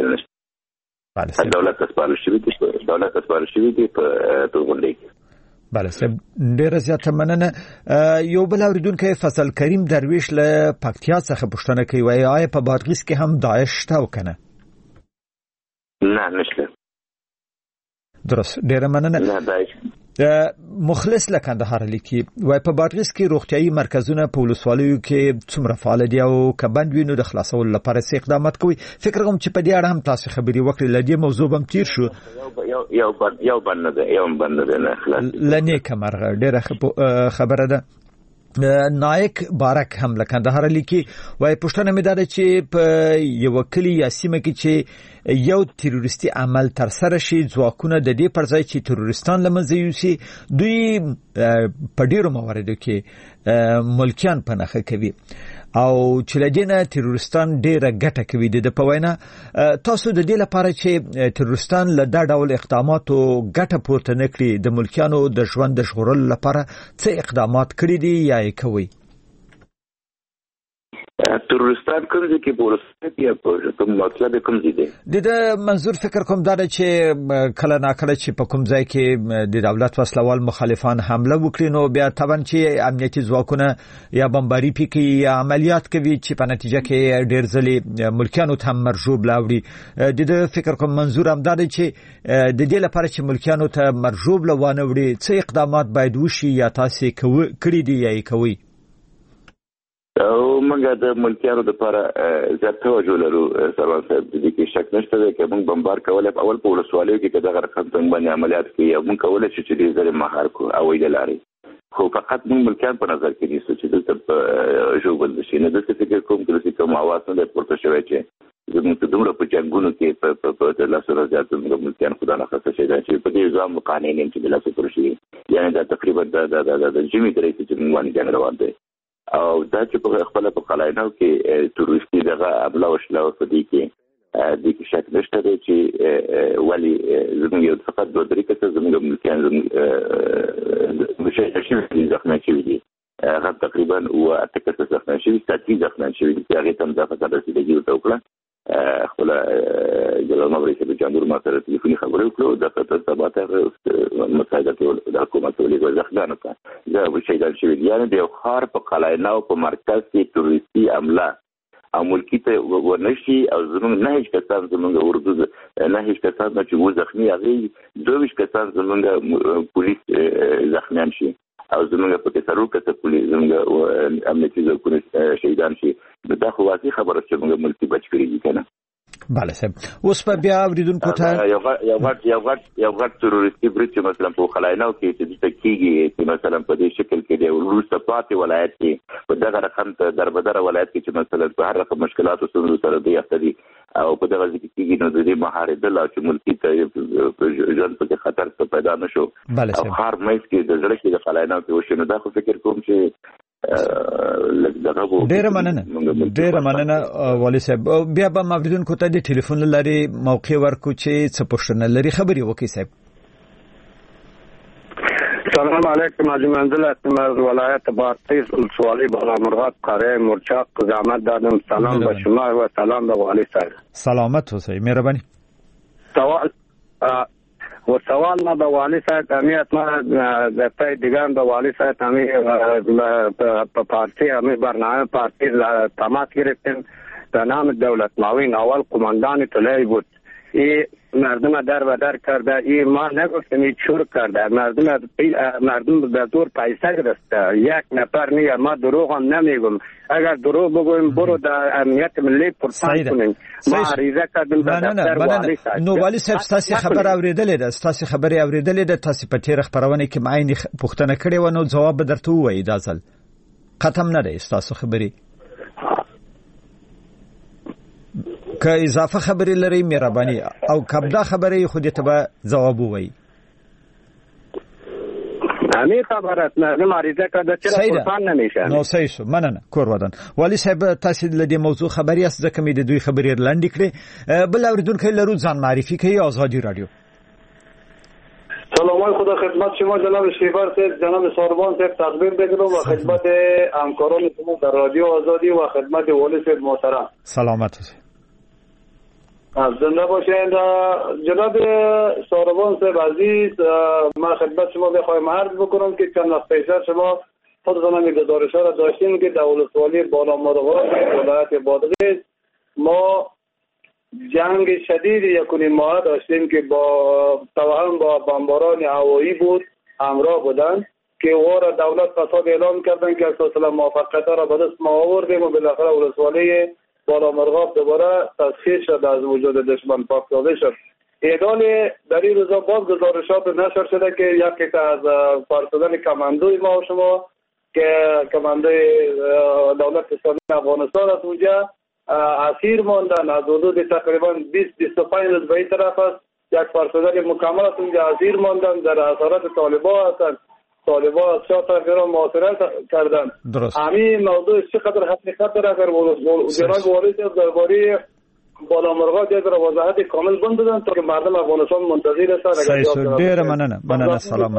دولت اسپارل شوی دي دولت اسپارل شوی دي په توغونډي کې بله سب ډیره زیاته مننه یو بل اوریدونکو فضل کریم درویش له پکتیا څخه پوښتنه کوي وایي آیا په بادغیس کې هم داعش شته او کنه نه نشته درست ډیره مننه نه داعش مخلص له کندهار لیکي وای په بادغیس کې روغتيایي مرکزونه په ولسوالیو کې څومره فعال دي او کبند وینو د خلاصولو لپاره څه اقدامات کوي فکر کوم چې په دې اړه هم تاسو خبري وکړئ لدې موضوع هم تیر شو یو یو یو بند یو بند نه خلاص لنی کمر ډیره خبره ده نایک بارک هم له کندهار لیکي وای پښتنه مې ده چې په یو کلی یا سیمه کې چې یو تروریستي عمل تر سره شي ځواکونه د دې پر ځای چې تروریستان لمنځه یوسي دوی په ډیرو مواردو کې ملکیان په نخښه کوي او چې لدينه تروریستان ډیره ګټه کوي د پوینه تاسو د دې لپاره چې تروریستان له دا ډول اقداماتو ګټه پورته نکړي د ملکیانو د ژوند د ژغورلو لپاره څه اقدامات کړی دي یا یې کوي تروریستان کوم ځای کې بولسته کې په کوم مطلب کوم ځای دی د منظور فکر کوم دا چې کله ناکله چې په کوم ځای کې د دولت وسلوال مخالفان حمله وکړي نو بیا طبعا چې امنیتي ځواکونه یا بمباري پکې یا عملیات کوي چې په نتیجه کې ډېر ځلې ملکیانو ته مرجوب لاوړي د فکر کوم منظور هم دا چې د دې لپاره چې ملکیانو ته مرجوب لوانه وړي څه اقدامات باید وشي یا تاسو کړی دي یا کوي او موږ د ملکیانو لپاره زیات توجه لرو سروان صاحب د دې کې شک نشته چې موږ بمبار کولای په اول په ولسوالیو کې دغه رقم څنګه باندې عملیات کوي او موږ کولای شو چې دې ځای مهار کو او د لارې خو فقط موږ ملکیان په نظر کې نیسو چې دلته جوړول شي نه د څه فکر کوم چې کوم आवाज نه پورته شوی چې زموږ ته دومره په جنگونو کې په په لاسو زیات موږ ملکیان خدای نه خاصه شي چې په دې ځام قانوني چې د لاسو پر شي یعنی دا تقریبا د د د جمی درې چې موږ باندې جنگ روان دی او دا چې په خپل په قلاینو کې تروریستي دغه ابلا وشله او په دې کې د کې شک نشته چې ولی زموږ یو فقط دوه درې کسه زموږ ملکیان مشه شي ځخنه شي دي هغه تقریبا او اته کسه ځخنه شي ساتي ځخنه شي چې هغه تم ځخه رسیدګي وکړه خپل جلال مبري والي صاحب جانور ما سره ټلیفوني خبرې وکړو د خطر ثبات مساعده د حکومت ولې ځخدان کړه دا وشي د شوی یعنی د خار په قلعه په مرکز کې تروریستي عمله او ملکی ته ورنشي او زمونږ نه هیڅ کسان زمونږ اردو نه هیڅ کسان چې وو زخمی هغه دوه کسان زمونږ پولیس زخمیان شي او زمونږ په تسرو کې پولیس زمونږ امنیتي ځواکونه شهیدان شي دا خو واقعي خبره چې موږ ملکی بچ کړی دي کنه بله صاحب اوس په بیا اوریدونکو ته یو غټ یو غټ یو غټ یو غټ تروریستي برید مثلا په خلاینو کې چې د کیږي چې مثلا په دې شکل کې دی روسته پاتې ولایت کې په دغه رقم ته دربدر ولایت کې چې مثلا په هر رقم مشکلات او ستونزو سره دی افتدي او په دغه ځکه کېږي نو د دې مهارت د لا چې ملکی ته ژوند په خطر څه پیدا نشو او خار مېز کې د زړه کې د خلاینو کې وشنو دا خو فکر کوم چې ډیره مننه ډیره مننه والي صاحب بیا به مفردونکو ته د ټلیفون لري موقع ورکو چې څه پوښتنه لري خبري وکړي صاحب. السلام علیکم حاجی منزل از ولایت بادغیس ولسوالی بالامرغاب قاره مرچاق زحمت دادم. سلام به شما و سلام به والی صاحب. سلامت اوسئ مهربانی. سوال و سوال ما به والی صاحب امیت ما در پای دیگران به والی صاحب امی په پارتی امی برنامه پارتی تماس گرفتیم به نام دولت معاون اول قماندان طلایی بود. این مردم در و در کرده این ما نگفتیم این چور کرده مردم مردم به دور پیسه گرفته یک نفر نیه ما دروغ هم نمیگم اگر دروغ بگویم برو در امنیت ملی پرسان کنیم ما عریضه کردیم به دفتر والی صاحب. نو والی صاحب ستاسو خبر اوریدلې ده ستاسو خبرې اوریدلې ده تاسو په تیر خبرونه کې معین پوښتنه کړې و نو جواب درته وایي دا ځل ختم نه ده ستاسو خبرې که اضافه خبرې لري مهرباني او کبدا خبرې خو دې ته به جواب وایي. همین خبرت نه مریضه کده چرا پرسان نمیشه نو صحیح شو مننه کور ودان والی صاحب تاسو د دې موضوع خبري است ځکه مې د دوی خبرې لاندې کړې بل اوریدونکو لرو ځان معرفي کوي آزادی رادیو. سلام خدا خدمت شما جناب شیبر صاحب جناب ساربان صاحب تقدیم بگیرم و خدمت همکاران شما در رادیو آزادی و خدمت والی صاحب محترم. سلامت باشید. زنده باشید جناب ساربان صاحب عزیز من خدمت شما بخوایم عرض بکنم که چند وقت پیش شما خودتان هم گزارش ها را داشتیم که در ولسوالی بالامرغاب ولایت بادغیس ما جنگ شدید یکونی ماه داشتیم که با توهم با بمباران هوایی بود همراه بودند که او را دولت فساد اعلام کردن که اساس موافقت را به دست ما آوردیم و بالاخره ولسوالی بالامرغاب دوباره تسخیر شد از وجود دشمن پاک سازی شد. ایدال در این روزا باز گزارشات نشر شده که یکی از فرسودن کماندوی ما و شما که کماندوی دولت اسلامی افغانستان از اونجا اسیر ماندن از حدود تقریبا بیست بیست و پنج روز به این طرف است یک فرسودن مکمل از اونجا اسیر ماندن در اثرات طالبان هستند. طالبان از شاه طرفی را محاصره کردند. همین موضوع چقدر حقیقت داره اگر جناب والی صاحب درباره بالامرغاب یک را وضاحت کامل بند بدن تا که مردم افغانستان منتظر هستند. صحیح ډیر مننه مننه سلامت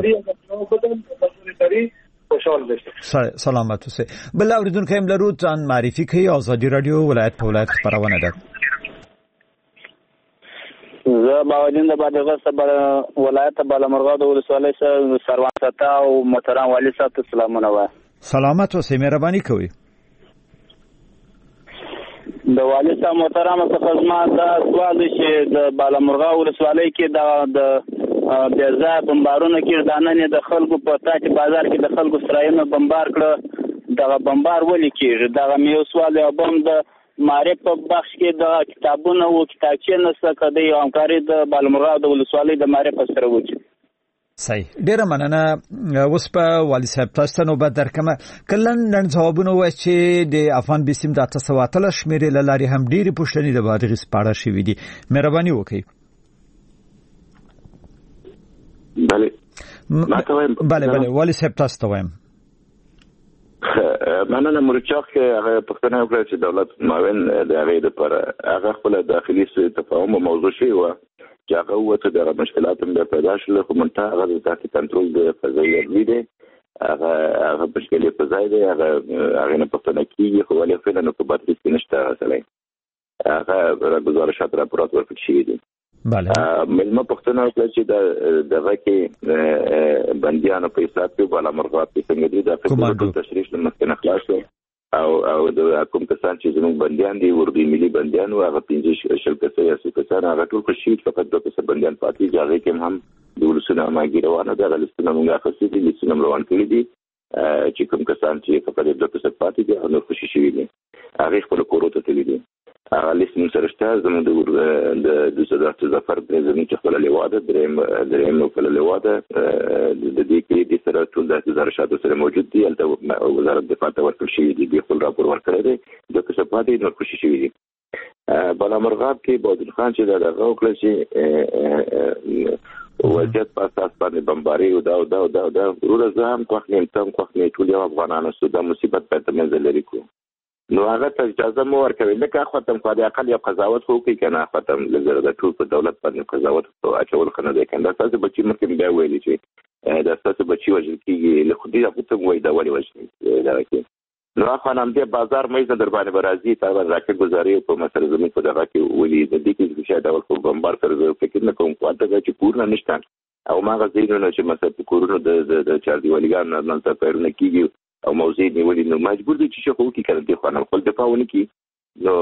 خوشحال بشید. سلامت اوسئ. بل اوریدونکو هم لرو ځان معرفي کوي آزادی رادیو ولایت په ولایت خبرونه ده. زه باودین د بادغیس ولایت بالامرغاب ولسوالۍ سره سروان ستا او محترم والی صاحب ته سلامونه وایم. سلامت اوسئ مهرباني کوئ. د والی صاحب محترم څخه زما دا سوال دی چې د بالامرغاب ولسوالۍ کې د بیا ځای بمبارونه کې د نن د خلکو په تاج بازار کې د خلکو سرایونه بمبار کړه دغه بمبار ولې کېږي دغه مې یو سوال یو بم د معرف په بخش کې د کتابونو او کتابچې نسته کده یو همکاري د بالامرغاب د ولسوالۍ د معرف سره وچی. صحیح ډیره مننه اوس په والی صاحب تاسو ته نوبت درکمه کلن نن ځوابونه و چې د افغان بسیم د تاسو واتل شمیرې لاري هم ډیره پوښتنې د بادغیس پاړه شوې دي مهرباني وکړئ. بله ما ته وایم بله بله والی صاحب تاسو ته وایم مننه مرچاق هغه پښتنه وکړه چې دولت معاون د هغه لپاره هغه خپل داخلي تفاهم موضوع شي و چې هغه وته د مشکلات هم پیدا شول خو منتها هغه د کنټرول د فضایي دی هغه هغه مشکلې په ځای دی هغه هغه نه پښتنه کیږي خو ولې فعلا نو په بادغیس کې نشته اصلي هغه گزارشات راپورات ورکړي دي ملما پښتنه وکړه چې د دغه کې بنديانو په حساب کې بالا مرغاب کې څنګه دي د فکر تشریح لمخکنه خلاص او او د کوم کسان چې زموږ بنديان دي ورته ملي بنديان او هغه پنځه شل کسان یا څو کسان هغه ټول خوشي فقط د کسان بنديان پاتې ځای کې هم د ولسونو ماګي روانه ده لسنه موږ اخستې دي لسنه روان کړی دي چې کوم کسان چې فقط د کسان پاتې دي او خوشي شوي دي هغه خپل کورو ته تللي دي هغه لسنه سره شته زموږ د د صدرت ظفر پرزیدنت چې خپل لیواده دریم دریم نو خپل لیواده د دې کې د سره ټول د وزارت سره موجود دي البته وزارت دفاع ته ورکړل شوی دي د خپل راپور ورکړی دی د کسان پاتې نو خوشي شوي دي بالا مرغاب کې بادل خان چې دغه وکړل چې وضعیت په اساس باندې بمباري او دا او دا او دا دا ورور زم خو خپل تم خو خپل ټول یو افغانانو سودا مصیبت په منځ لري کو نو هغه ته اجازه مو ورکوي لکه ختم خو د اقل یو قضاوت خو کوي کنه ختم لږه د ټول په دولت باندې قضاوت او اچول کنه د کنده تاسو بچی مکه بیا ویلي چې د تاسو بچی وجل کیږي له خو دې هغه ته وای دا ولی وجه دا کې نو خو نام دې بازار مې در باندې برازي تا راکټ گزاري په مسله زمين په دغه کې ولي د دې کې چې دا ول بمبار کړو فکر نه کوم خواته چې پورن نشته او ما غزينو چې مثلا کورونو د د چار دیوالګان نه ته پرونه کیږي او موضوع نیولې نو مجبور دي چې شو کې کړي خو نه خپل دفاع ونکي نو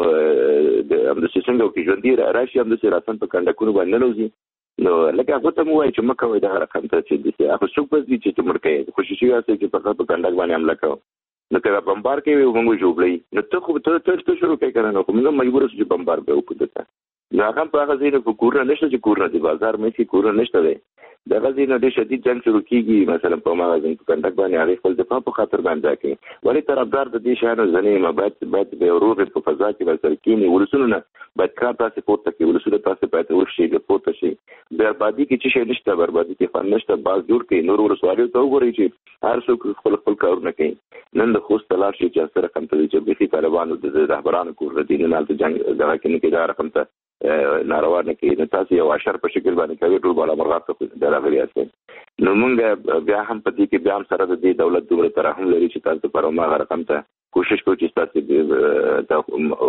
د هم د څنګه کې ژوند دی راشي هم د سیاست په کنده کولو باندې نوځي نو لکه هغه ته مو وایي چې مکه وای د رقم ته چې د هغه څوک پز دي چې مرکه خوشي شي چې په خپل کنده باندې حمله کوي نو کله بمبار کوي موږ جوړلې نو ته خو ته ته شروع کوي کنه نو موږ مجبور شو چې بمبار به وکړو نو هغه په هغه ځای په کور نه نشته چې کور نه دی بازار مې چې کور نشته دی د غزي نه د شدید جنگ شروع کیږي مثلا په ماغازین په کنټک باندې هغه خپل دفاع په خاطر باندې کوي ولی طرفدار د دې شانو ځنې مبات بعد به ورور په فضا کې ورسره کینی ورسونه نه بعد کار تاسو پورته کې ورسونه تاسو پاتې ورشي د پورته شي بربادي کې چې شي نشته بربادي کې فن نشته باز جوړ کې نور ورسوالي ته وګورئ چې هر څوک خپل خپل کارونه کوي نن د خوست تلار شي چې سره کوم ته چې به طالبانو د رهبرانو کور د دین نه جنگ دغه کې نه کې دا رقم ته ناروا نه کوي نو تاسو یو اشر په شکل باندې کوي ټول بالا مرغاب ته د راغلي اساس نو موږ بیا هم په دې کې بیا هم سره د دې دولت دومره ترحم لري چې تاسو پر ما رقم ته کوشش کوي چې تاسو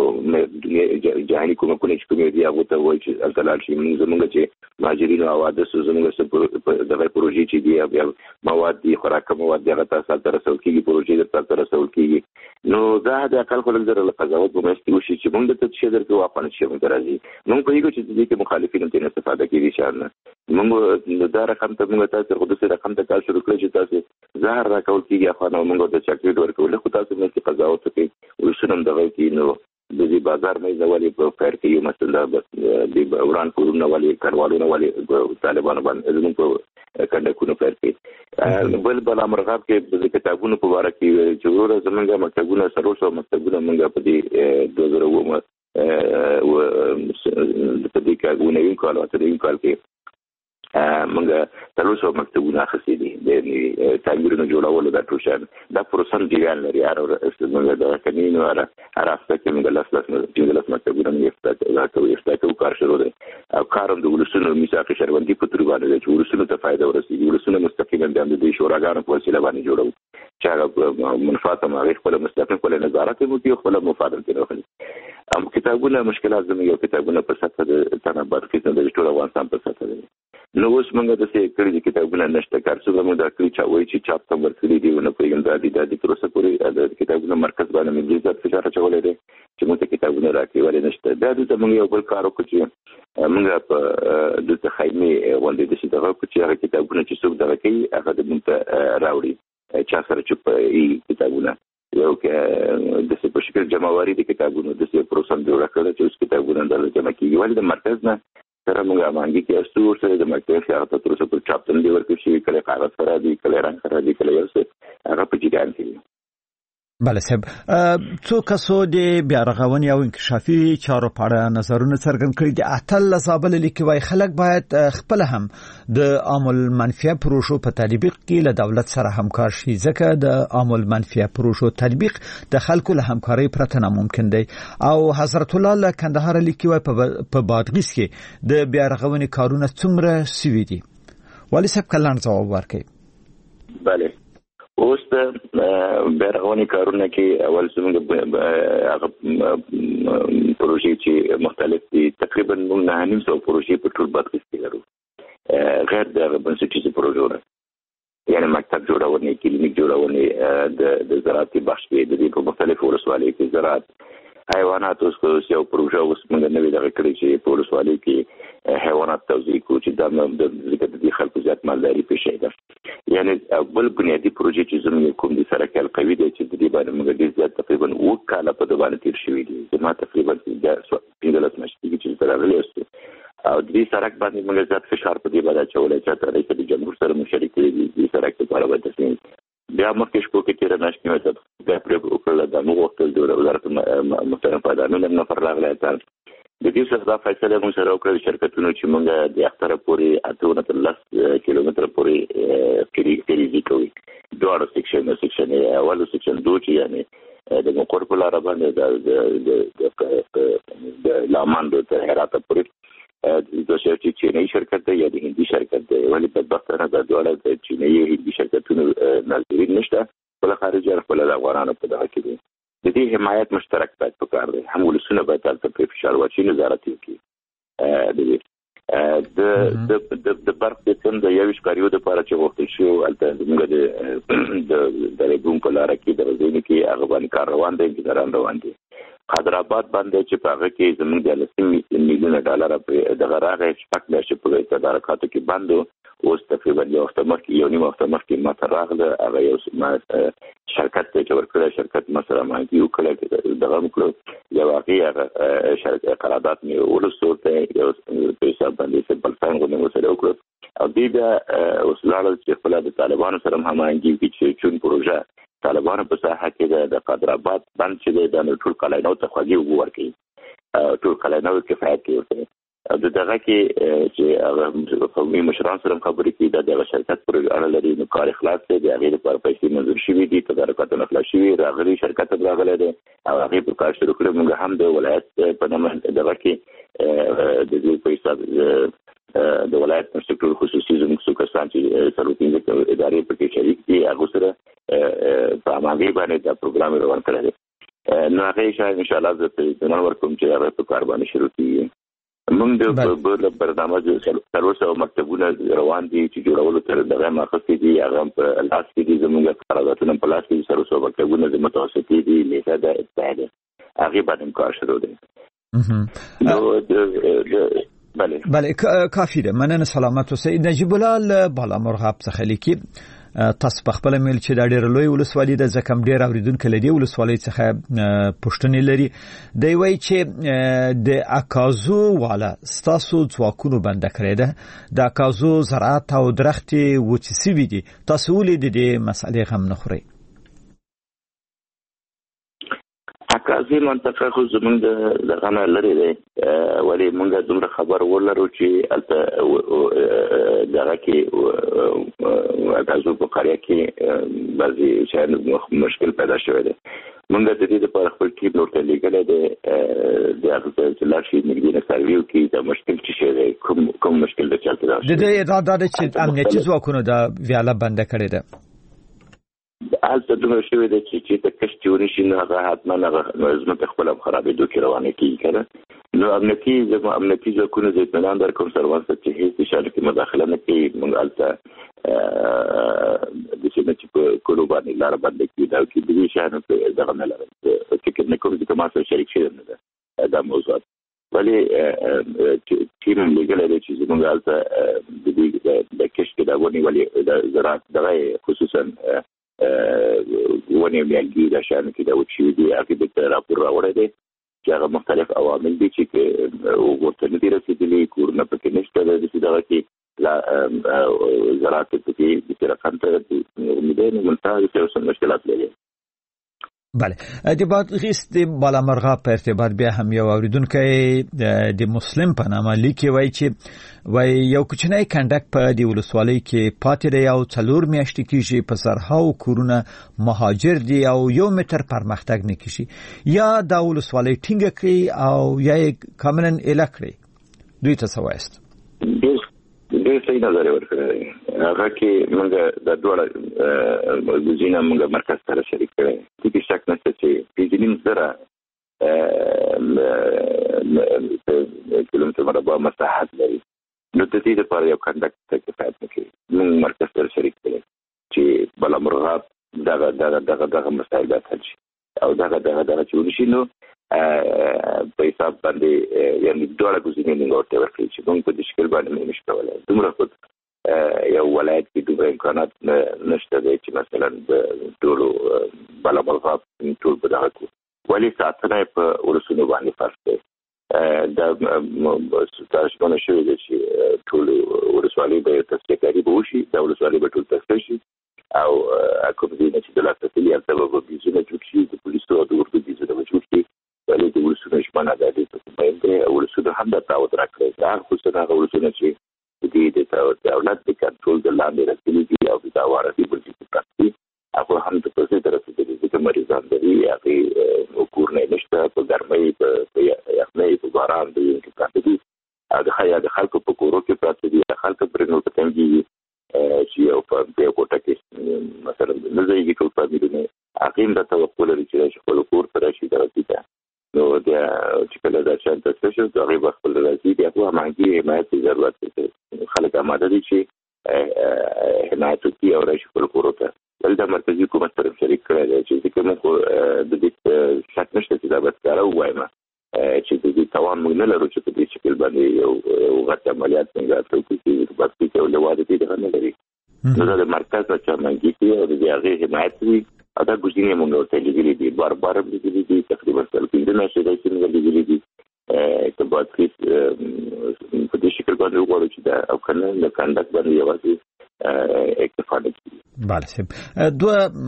د جهاني کومه کومه چې کومه دی هغه ته وایي چې التلال شي موږ زموږ چې ماجرین او عادت زموږ دغه پروژې چې دی بیا مواد دي خوراک مواد دي هغه تاسو سره رسول کیږي پروژې د تاسو رسول کیږي نو دا د اقل خلک سره قضاوت به مستي وشي چې موږ ته څه درته واپن شي موږ راځي موږ په یوه چې د دې مخالفینو ته استفاده کوي شان موږ دا رقم ته موږ تاسو خو د سره رقم ته کار شروع کړی چې تاسو زهر راکول کیږي خو نو موږ د چاکلیټ ورکول خو تاسو مې قضاوت کوي ورسره دغه کې نو د دې بازار مې زوالي په فیر کې یو مثلا بس د وران کورونه والی کاروالونه والی طالبانو باندې زموږ په کنده کونو فیر کې بل بل امرغاب کې د کتابونو په اړه کې چې ورور زمونږه مکتبونه سره سره مکتبونه موږ په دې دوه زره اووه او په دې کې غوښنه کال او تدین کال کې موږ تاسو مکتبونه اخلي دي د تعمیرونو جوړولو د ټوشن دا پروسه دیوال لري ار موږ د کنینو اره اراسته کې موږ لاس لاس د لاس مکتبونه یې دا کوي چې کار شروع دي او کارم د ولسونو میثاق شهروندي په تور باندې چې ولسونو ته فائدہ ورسیږي ولسونو مستقیما د دې شوراګانو په وسیله باندې جوړو چې منفعت ما خپل مستقیم خپل نظارت کوي خپل مفادات کوي ام کتابونه مشکلات زموږ یو کتابونه په سطح د تنبر کې د ټول افغانستان په سطح دي نو اوس موږ د څه کړي کتابونه نشته کار څه موږ د کړي چې وایي چې چاپ تم ورکړي دی نو په یوه د دې پروسه پورې د کتابونو مرکز باندې موږ ځات فشار چولې دي چې موږ کتابونه راکړي ولې نشته دا د موږ یو بل کار وکړو چې موږ په د تخیمي ولې د څه دغه چې هغه کتابونه چې څوک دغه کوي هغه د موږ راوړي چا سره چې په ای کتابونه یو کې د څه په شکل جمعواري د کتابونو د څه پروسه جوړه کړل چې اوس کتابونه د جمع کیږي ولې د مرکز نه سره موږ باندې کې استور سره د مرکز سره تاسو سره په چاپتن دی ورکو شي کله کاغذ سره دی کله رنگ سره دی کله یو څه هغه په جګان کې بله صاحب څو کسو د بیا رغونې او انکشافي چارو په اړه نظرونه څرګند کړي دي اتل لزابل لیکي وای خلک باید خپل هم د عامل منفعه پروژو په تطبیق کې له دولت سره همکار شي ځکه د عامل منفعه پروژو تطبیق د خلکو له همکارۍ پرته ناممکن دی او حضرت الله له کندهار لیکي وای په بادغیس کې د بیا رغونې کارونه څومره سوي دي ولی صاحب کلان ځواب ورکړي بله اوس د بیرغونی کارونه کې اول څنګه هغه پروژې چې مختلف دي تقریبا نه نیم سو پروژې په ټول بادغیس کې لرو غیر د بنسټیزو پروژو یعنی مکتب جوړونه کلینیک جوړونه د د زراعتي بخش کې د دې په مختلفو ولسوالیو کې زراعت حیوانات اوس کو یو پروژه اوس موږ نوې دغه کړی چې په ولسوالۍ کې حیوانات توزیع کوو چې دا د ذکر د خلکو زیات مالداري پېښې ده یعنی اول بنیادی پروژې چې زموږ کوم دي سره کې القوي دي چې د دې باندې موږ ډېر زیات تقریبا اوه کاله په دوانه تیر شوي دي زما تقریبا د پنځلس میاشتې چې سره راغلي اوس او د دې سرک باندې موږ زیات فشار په دې باندې اچولی چې رئیس د جمهور سره مشارکت کړي دي د سرک لپاره به تصمیم بیا مخکې شپو کې تېره میاشت کې مې بیا پرې وکړله دا موږ غوښتل د وزارت محترم پادانو نه نفر راغلی د دې سره دا فیصله موږ سره وکړه شرکتونو چې موږ د اختره پورې اته نولس کیلومتره پورې فریزي کوي دواړه سیکشن سیکشن اول سیکشن دوه چې یعنی د مقر په لاره باندې د لامان د هرات پورې د شرکت چینایي شرکت دی یا د هندي شرکت دی ولی بدبختانه د دواړه د چینایي هندي شرکتونو ناظرین نشته بل خارجي خپل د افغانانو په دغه کې دي د دې حمایت مشترک باید پکار دی هم ولسونه باید تاسو په فشار واچي نظارت وکړي د د د د برق د څنګه د یو ښکاریو د لپاره چې وخت شو البته موږ د د د ریګون په لار کې د ځینې کې هغه باندې کار روان دی انجنیران روان دي حیدرآباد باندې چې په هغه کې زموږ د لسم میلیونه ډالر د غراغه شپږ میاشتې په تدارکاتو کې بندو اوس تقریبا یو هفته مخکې یو نیم هفته مخکې ماته راغله هغه یو شرکت چې ورکړی شرکت مثلا مانګي وکړه دغه وکړو یو واقعي شرکت قرارداد مې ورسوته یو په حساب باندې څه بل څنګه غوښنه وسره وکړو او دې بیا اوس لاړل چې خپل د طالبانو سره هماهنګي وکړي چې چون پروژه طالبانو په ساحه کې د قادرآباد بند چې د ټول کلاینو ته خوږي ورکړي ټول کلاینو کفایت کوي د دغه کې چې هغه قومي مشران سره خبرې کوي د دغه شرکت پر اړه لري نو کار اخلاص دی د هغې لپاره پیسې منظور شوي دي تدارکاتونه خلاص شوي راغلي شرکت راغلی دی او هغې پر کار شروع کړی موږ هم د ولایت په نامه دغه کې د دې په حساب د ولایت سکتور خصوصي زموږ څو کسان چې سروتین د ادارې پکې شریک دي هغه سره په هماغې باندې دا پروګرام روان کړی دی نو هغې شاید انشاءالله زه اطمینان ورکوم چې هغه په کار باندې شروع کېږي موږ د برنامه څلور سوه مکتبونه روان دي چې جوړولو تر دغه ماخذې دي هغه په لاس کې دي زموږ قراردادونه په لاس کې څلور سوه مکتبونه د متوسطې دي نیټه د اتحاد هغې باندې کار شروع دی نو بله بله کافی ده مننه سلامت اوسئ نجیب الله بالا مرغاب څخه لیکي تاسو په خپل میل چې دا ډېر لوی ولسوالي ده ځکه ډېر اوریدونکو لري ولسوالۍ څخه پښتنې لري دی وایي چې د اکازو والا ستاسو ځواکونو بنده کړی ده د اکازو زراعت او درختې وچې سوي دي تاسو ولې د دې مسئلې غم نه خورئ اکازي منطقه خو زمونږ دغه نه لرې دی ولې موږ دومره خبر ولرو چې هلته دغه کې اکازو په قریه کې بعضې شیان مشکل پیدا شوی دی موږ د دې لپاره خپل ټیم نور ته لیږلی دی د هغه ځای چې لاړ شي نږدې نه سروي وکړي دا مشکل چې شی دی کوم کوم مشکل دی چې هلته راشي د دې ادعا دا ده چې امنیتي ځواکونو دا ویاله بنده کړې ده هلته دومره شوی دی چې چې ته کشت ونشي نو هغه حتما هغه ځمکه خپله په خرابېدو کې روانه کېږي که نه نو امنیتي زما امنیتي ځواکونه زه اطمینان درکوم سروان صاحب چې هېڅ شیانو کې مداخله نه کوي موږ هلته داسې نه چې په کلو باندې لاره بنده کړي دا کې د دې شیانو دغه نه لرم فکر نه کوم ځکه ما سره شریک شوی نه ده دا موضوعات ولې ټیم لیږلی دی چې زموږ هلته د دې د کشت د ونې ولې د زراعت دغه خصوصا ونې میانګي دا شیانو کې دا وچ شوي دي هغې دلته راپور راوړی دی چې هغه مختلف عوامل دي چې ورته نه دي رسېدلي کورونه پکې نشته ده داسې دغه کې زراعت پکې داسې رقم ته امیده نه منتها داسې یو څه مشکلات لري بله د بادغیس د بالامرغاب په ارتباط بیا هم یو اوریدونکی د مسلم په نامه لیکي وایي چې وایي یو کوچنی کنډک په دې ولسوالۍ کې پاتې دی او څلور میاشتې کېږي په زرهاو کورونه مهاجر دي او یو متر پرمختګ نه کېږي یا دا ولسوالۍ ټینګه کړي او یا یې کاملا ایله کړي دوی ته څه وایست ډېر ډېر صحیح نظر ورکړی هغه کې موږ د دوه ګزینه موږ مرکز سره شریک کړی چې شک نشته چې پیژنیم سره کیلومتر مربع مساحت لري نو د دې لپاره یو کنډکټ ته کفایت نه کوي موږ مرکز سره شریک کړی چې بالامرغاب دغه دغه دغه دغه مسایل حل شي او دغه دغه دغه چې ونشي نو په حساب باندې یعنی دوه ګزینې موږ ورته ورکړي چې موږ په دې شکل باندې موږ نشو کولای دومره خو یو ولایت کې دوه امکانات نشته دی چې مثلا د ټولو بالامرغاب ټول په دغه کې ولی ساتنه په ورسونو باندې فرض دی دا ستاسو شوی دی چې ټول ورسوالي به تصفیه کوي به وشي دا ورسوالي به ټول تصفیه شي او کوم دي چې د لاسته لري تل به بيزونه جوړ شي د پولیسو او د ورته بيزونه جوړ شي ولې د ورسونو شمنه د دې په باندې او ورسونو هم د تاوت راکړي دا خو څنګه ورسونه چې د دې د دولت د کنټرول د لاندې راځي دي او د وارثي بل څه پاتې هغه هم د پروسې طرف ته دي چې مریضان دي هغه کور نه نشته په ګرمۍ په یخنۍ په باران دي چې پاتې دي هغه خیا د خلکو په کورو کې پاتې دي خلکو پر نو ته تنګي چې او په دې کوټه کې مثلا نه ځایږي ټول فامیلونه هغه د توقع لري چې خپل کور ته راشي درته نو د چې کله دا چې تاسو شو دا غي خپل راځي دی هغه مانګي حمایت ضرورت دي خلک آماده دي چې حمایت کوي او راشي خپل کور ته د مرکزی حکومت پر شریک کړی دی چې کوم کو د دې شک نشته چې دا به کارو وایم چې د دې توان موږ نه لرو چې په دې شکل باندې یو غټ عملیات څنګه تاسو کې په پاتې کې ولواده دي دغه نه لري نو د مرکز چې مانګي کې او د هغه حمایت وي دا ګوزینې موږ ته لګلې دي بار بار لګلې دي تقریبا څلور پنځه میاشتې د سیمه لګلې دي چې په دې په دې شکل باندې وګورئ چې دا او کنه د کنډک باندې یوازې اکتفا نه کوي. بله صاحب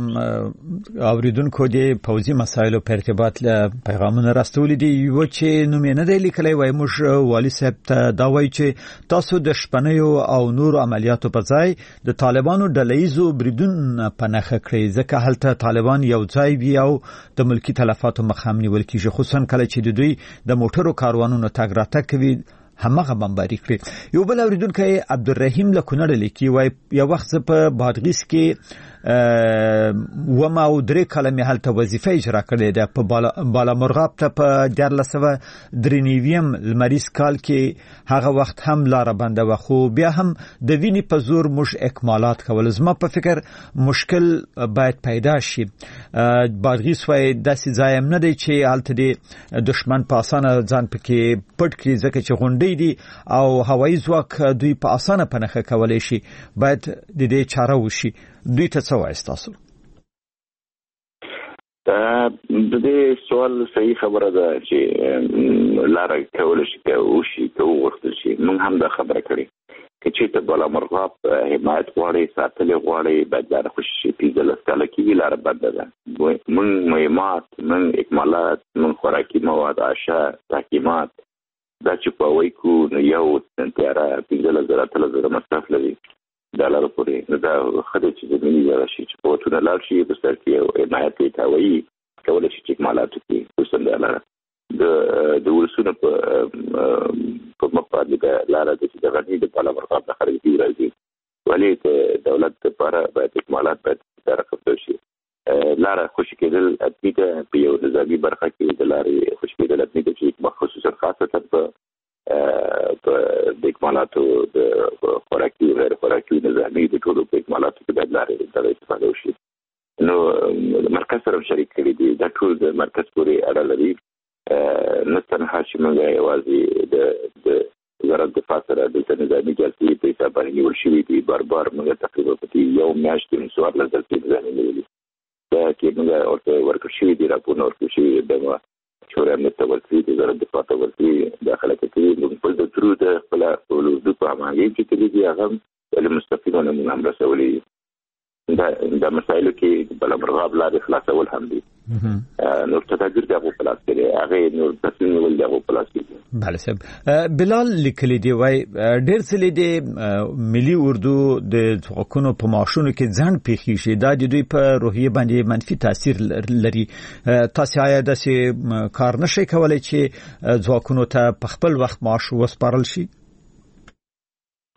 دوه اوریدونکو د پوځي مسایلو په ارتباط له پیغامونه راستولي دي یو چې نوم نه دی لیکلی وای موږ والي صاحب ته دا وایي چې تاسو د شپنیو او نورو عملیاتو په ځای د طالبانو ډلهیزو بریدون په نښه کړئ ځکه هلته طالبان یو ځای وي او د ملکي تلفاتو مخه هم نیول کېږي خصوصا کله چې د دوی د موټرو کاروانونو تګ راتګ کوي همغه بمباري کړی یو بل اوریدونکی عبدالرحیم له کونړ لیکي وای یو وخت په بادغیس کې و ما او درې کلمې هلته وظیفه اجرا کړې ده په بالامرغاب ته په دیارلس سوه درې نویم لمریز کال کې هغه وخت هم لاره بنده و خو بیا هم د وینې په زور موږ اکمالات کول زما په فکر مشکل باید پیدا شي بادغیس وای داسې ځای هم نه دی چې هلته د دشمن په اسانه ځان پکې پټ کړي ځکه چې غونډې دي او هوایي ځواک دوی په اسانه په نښه کولی شي باید د دې چاره وشي دوی ته څه وایي تاسو؟ د دې سوال صحیح خبره ده چې لاره کولی شي وشي که وغوښتل شي موږ هم دا خبره کړې که چېرته بالامرغاب حمایت غواړي ساتل غواړي باید لاره خوشي شي پنځلس کاله کېږي لاره بنده ده موږ مهمات موږ اکمالات موږ خوراکي مواد عشا تحکیمات دا چې په وایي کو نو یو تیاره پنځلس زره اتلس زره مصرف لري دا لاره پورې دا خدای چې زمینی ځای شي چې په وتونه لاړ شي په سر کې یو حمایت کوي هوایي کولی شي چې اکمالات وکړي خصوصا دا لاره د د ولسونو په په مفاد د لاره د چې د غني د بالامرغاب د خارجي راځي ولې د دولت لپاره باید اکمالات باید ترقب شي لاره خوشی کېدل اتمیده په یو نظامي برخه کې د لارې خوشی کېدل اتمیده چې خصوصا خاصه په په د اکمالاتو د خوراکي غیر خوراکي نظامي د ټولو په اکمالاتو کې باید لارې د استفاده وشي نو مرکز سره شریک کړي دي دا ټول د مرکز پورې اړه لري نه تنها چې موږ یوازې د د وزارت دفاع سره د نظامي جلسې په حساب باندې نیول شوي دي بار بار موږ تقریبا په یو میاشت کې څوارلس جلسې نظامي نیولي دا کې موږ ورته ورکړل شوي دي راپورونه ورکړل شوي دي دغه شورا امنیت ته ورسي د وزارت دفاع ته ورسي داخله کوي موږ په د ترو د خپل اردو په معنی کې چې دي هغه د مستفیدونو موږ هم رسولي دا د مسایلو کې بالامرغاب لارې خلاصول هم دي نور تدابیر دغه په لاس کې هغه نور تصمیم ول دغه په لاس کې بله صاحب بلال لیکلی دی وای ډېر څه دی ملي اردو د ځواکونو په ماشونو کې ځان پیښی شي دا د دوی په روحیه باندې منفي تاثیر لري تاسو آیا داسې کار نشئ کولای چې ځواکونو ته په خپل وخت معاش وسپارل شي؟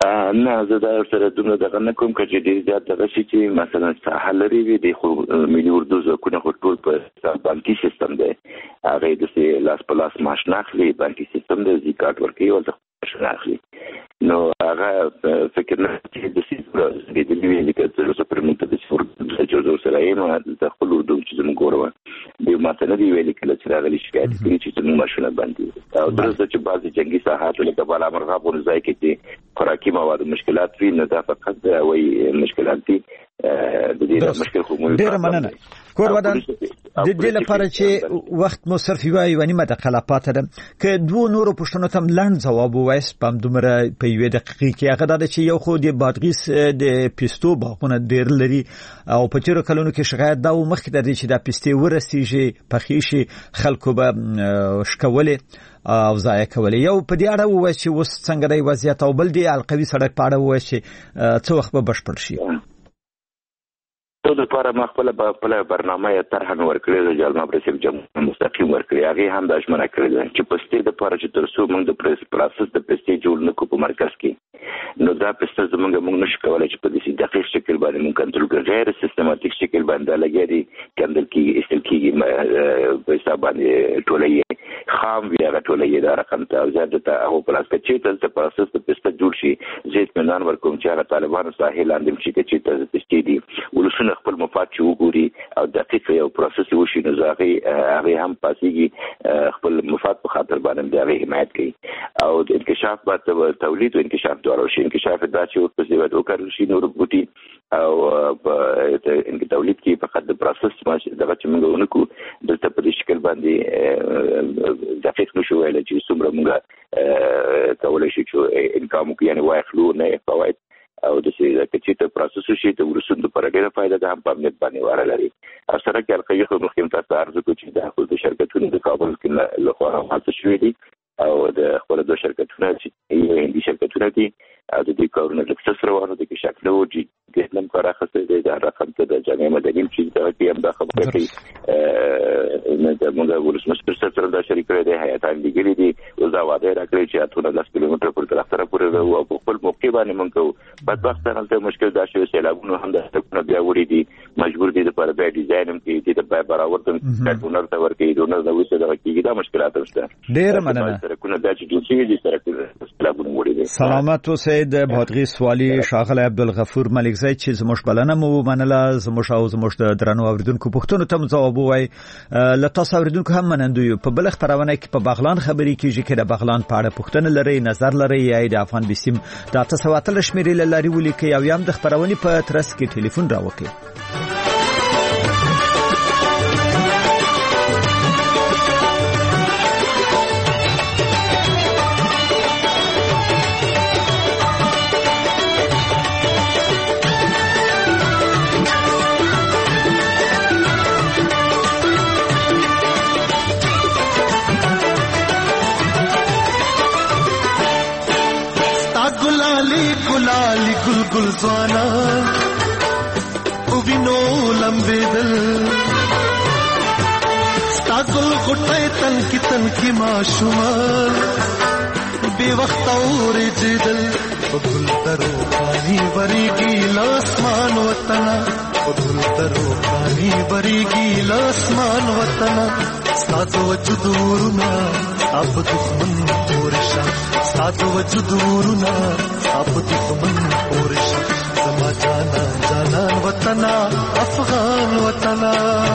نه زه دا سره دومره دغه نه کوم چې ډېر زیات دغه شي چې مثلا ساحل لري وي د خو ملي اردو ځواکونه خو ټول په بانکي سیستم دی هغه د لاس په لاس معاش نه اخلي بانکي سیستم دی زی کارت ورکوي او د معاش نه اخلي نو هغه فکر نه چې د سیستم د دې ویلي چې زه پر موږ د سفر چې زه سره یم د خپل اردو چې زموږ ګورم دی ماته نه دی ویلي کله چې راغلي شکایت کوي چې زموږ ماشونه باندې او درته چې بعضي جنگي ساحات لکه بالا مرغا په ځای کې چې خوراکي مواد مشکلات وي نه دا فقط وایي مشکلات دي د دې مشکل خو موږ ډېر مننه کور ودان د دې لپاره چې وخت مو صرف یوه یو نیمه دقیقه پاتې ده که دوه نورو پوښتنو ته لنډ ځواب ووایست په همدومره په یوې دقیقې کې هغه دا ده چې یو خو د بادغیس د پیستو باغونه ډېر لري او په تېرو کلونو کې شکایت دا و مخکې د دې چې دا پیستې ورسیږي پخې شي خلکو به شکولې او ضایع کولې یو په دې اړه ووایي چې اوس څنګه دی وضعیت او بل دی القوي سړک په اړه ووایي چې څه وخت به بشپړ شي ټول لپاره ما خپل خپل برنامه طرح ورکړې د جلمه پرسیب جمهور مستقیم ورکړي هغه هم د اشمنه کړل چې پستې د لپاره چې ترسو موږ د پریس پروسس د پستې جوړ نه کوو په مرکز کې نو دا پستې زموږ موږ نشو کولای چې په دې دقیق شکل باندې موږ کنټرول کړو غیر سیستماتیک شکل باندې لګیږي کندل کې استل کې په حساب باندې ټولې خام بیا ټولې دا رقم ته زیاته ته او پلاس کې چې د پروسس د پستې جوړ شي زه اطمینان ورکوم چې هغه طالبانو ساحل اندم شي چې ته د پستې دي ولسونه خپل مفاد چې وګوري او دقیق یو پروسس وشي نو هغه هغه هم پاسيږي خپل مفاد په خاطر باندې د هغه حمایت کوي او د انکشاف بعد تولید او انکشاف دوه شي انکشاف دا چې ورته زیات وکړل شي نور بوټي او په ان تولید کې فقط د پروسس ماشه دغه چې موږ ونکو دلته په دې شکل باندې دقیق نشو ویل چې څومره موږ کولای شو چې انکام کې یعنی واخلو نه فواید او د سې چې ته پروسس شي ته ورسوند پر ډیره فائدہ ده هم په امنیت باندې واره لري او سره کې القیه خو مخکې تاسو ارزو کوي چې د خپل شرکتونو د کابل کې له خوا حاصل شوی دي او د خپل دوه شرکتونو چې هندي شرکتونه دي او د دې کارونه د څه سره ورته کې شکل او جی ګټلم کار اخته دي دا رقم ته د جامع مدني چې دا کې هم دا خبره کوي نه د موږ ولسمشر سره د شریکې د هیئتان لګلې دي او دا واده راکړي چې اتونه دس کیلومتر پر طرف سره پورې او په خپل موقع باندې موږ بدبختانه ته مشکل دا شوی سیلابونه هم د ټکونه بیا وړي دي مجبور دي په بیا ډیزاین هم کې دي د برابر د ډونر ته ورکې ډونر د وسه د کېږي دا مشکلات شته ډېر مننه سرکونه دا چې دوی دي سرکونه سیلابونه وړي دي سلامت اوسئ د بادغیس والی شاغله عبدالغفور ملک زئی چې زموږ بلنه مو منله زموږ او زموږ د درنو اوریدونکو پوښتنو ته جواب وای ل تاسو اوریدونکو هم منندوی په بل خبرونه کې په بغلان خبري کیږي چې د بغلان په اړه پوښتنه لري نظر لري یا د افغان بسیم د تاسو واتل شمیرې لري ولیکي او یم د خبرونه په ترڅ کې ټلیفون راوکي गुलाली गुल गुल ज़वाना उबिनो लंबे दिल स्तागुल गुटे तन की तन की माशुमा बेवक्त और जिदल गुल तरो पानी बरी गील आसमान वतना गुल तरो पानी बरी गील आसमान वतना सातो वजुदूरना अब दुश्मन पोरशा सातो वजुदूरना अब दुश्मन पोरशा समा जाना जाना वतना अफगान वतना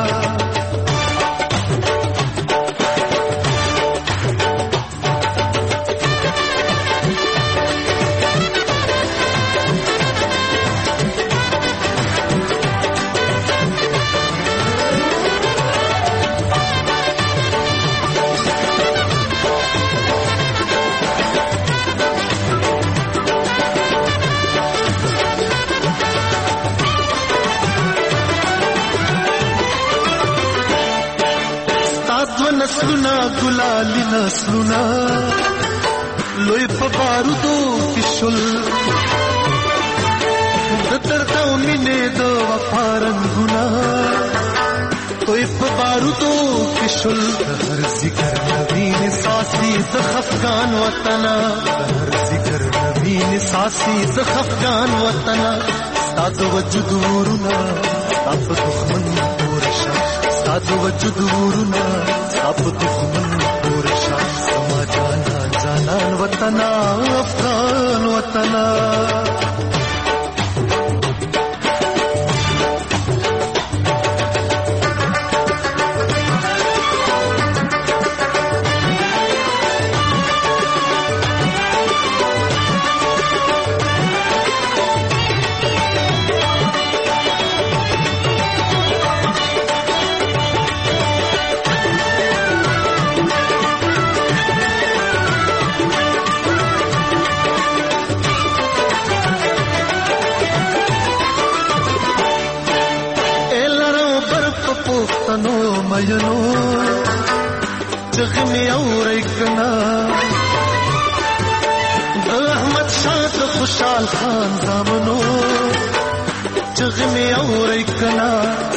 नस्लुना गुलाली नस्लुना लोई पबारुदो किशुल दर्दा मिने दो वफारंगुना तोई पबारुदो किशुल हर जिगर नवीन सा ساسي زخ افغان وطنا هر ذکر نبی ساسي زخ افغان وطنا ستاسو وجود ورنا ستاسو دښمن پورشا ستاسو وجود ورنا ستاسو دښمن پورشا سما جانا جانان وطنا افغان وطنا مینو چغمی اورای کنا د احمد شاه خوشحال خان زامنو چغمی اورای کنا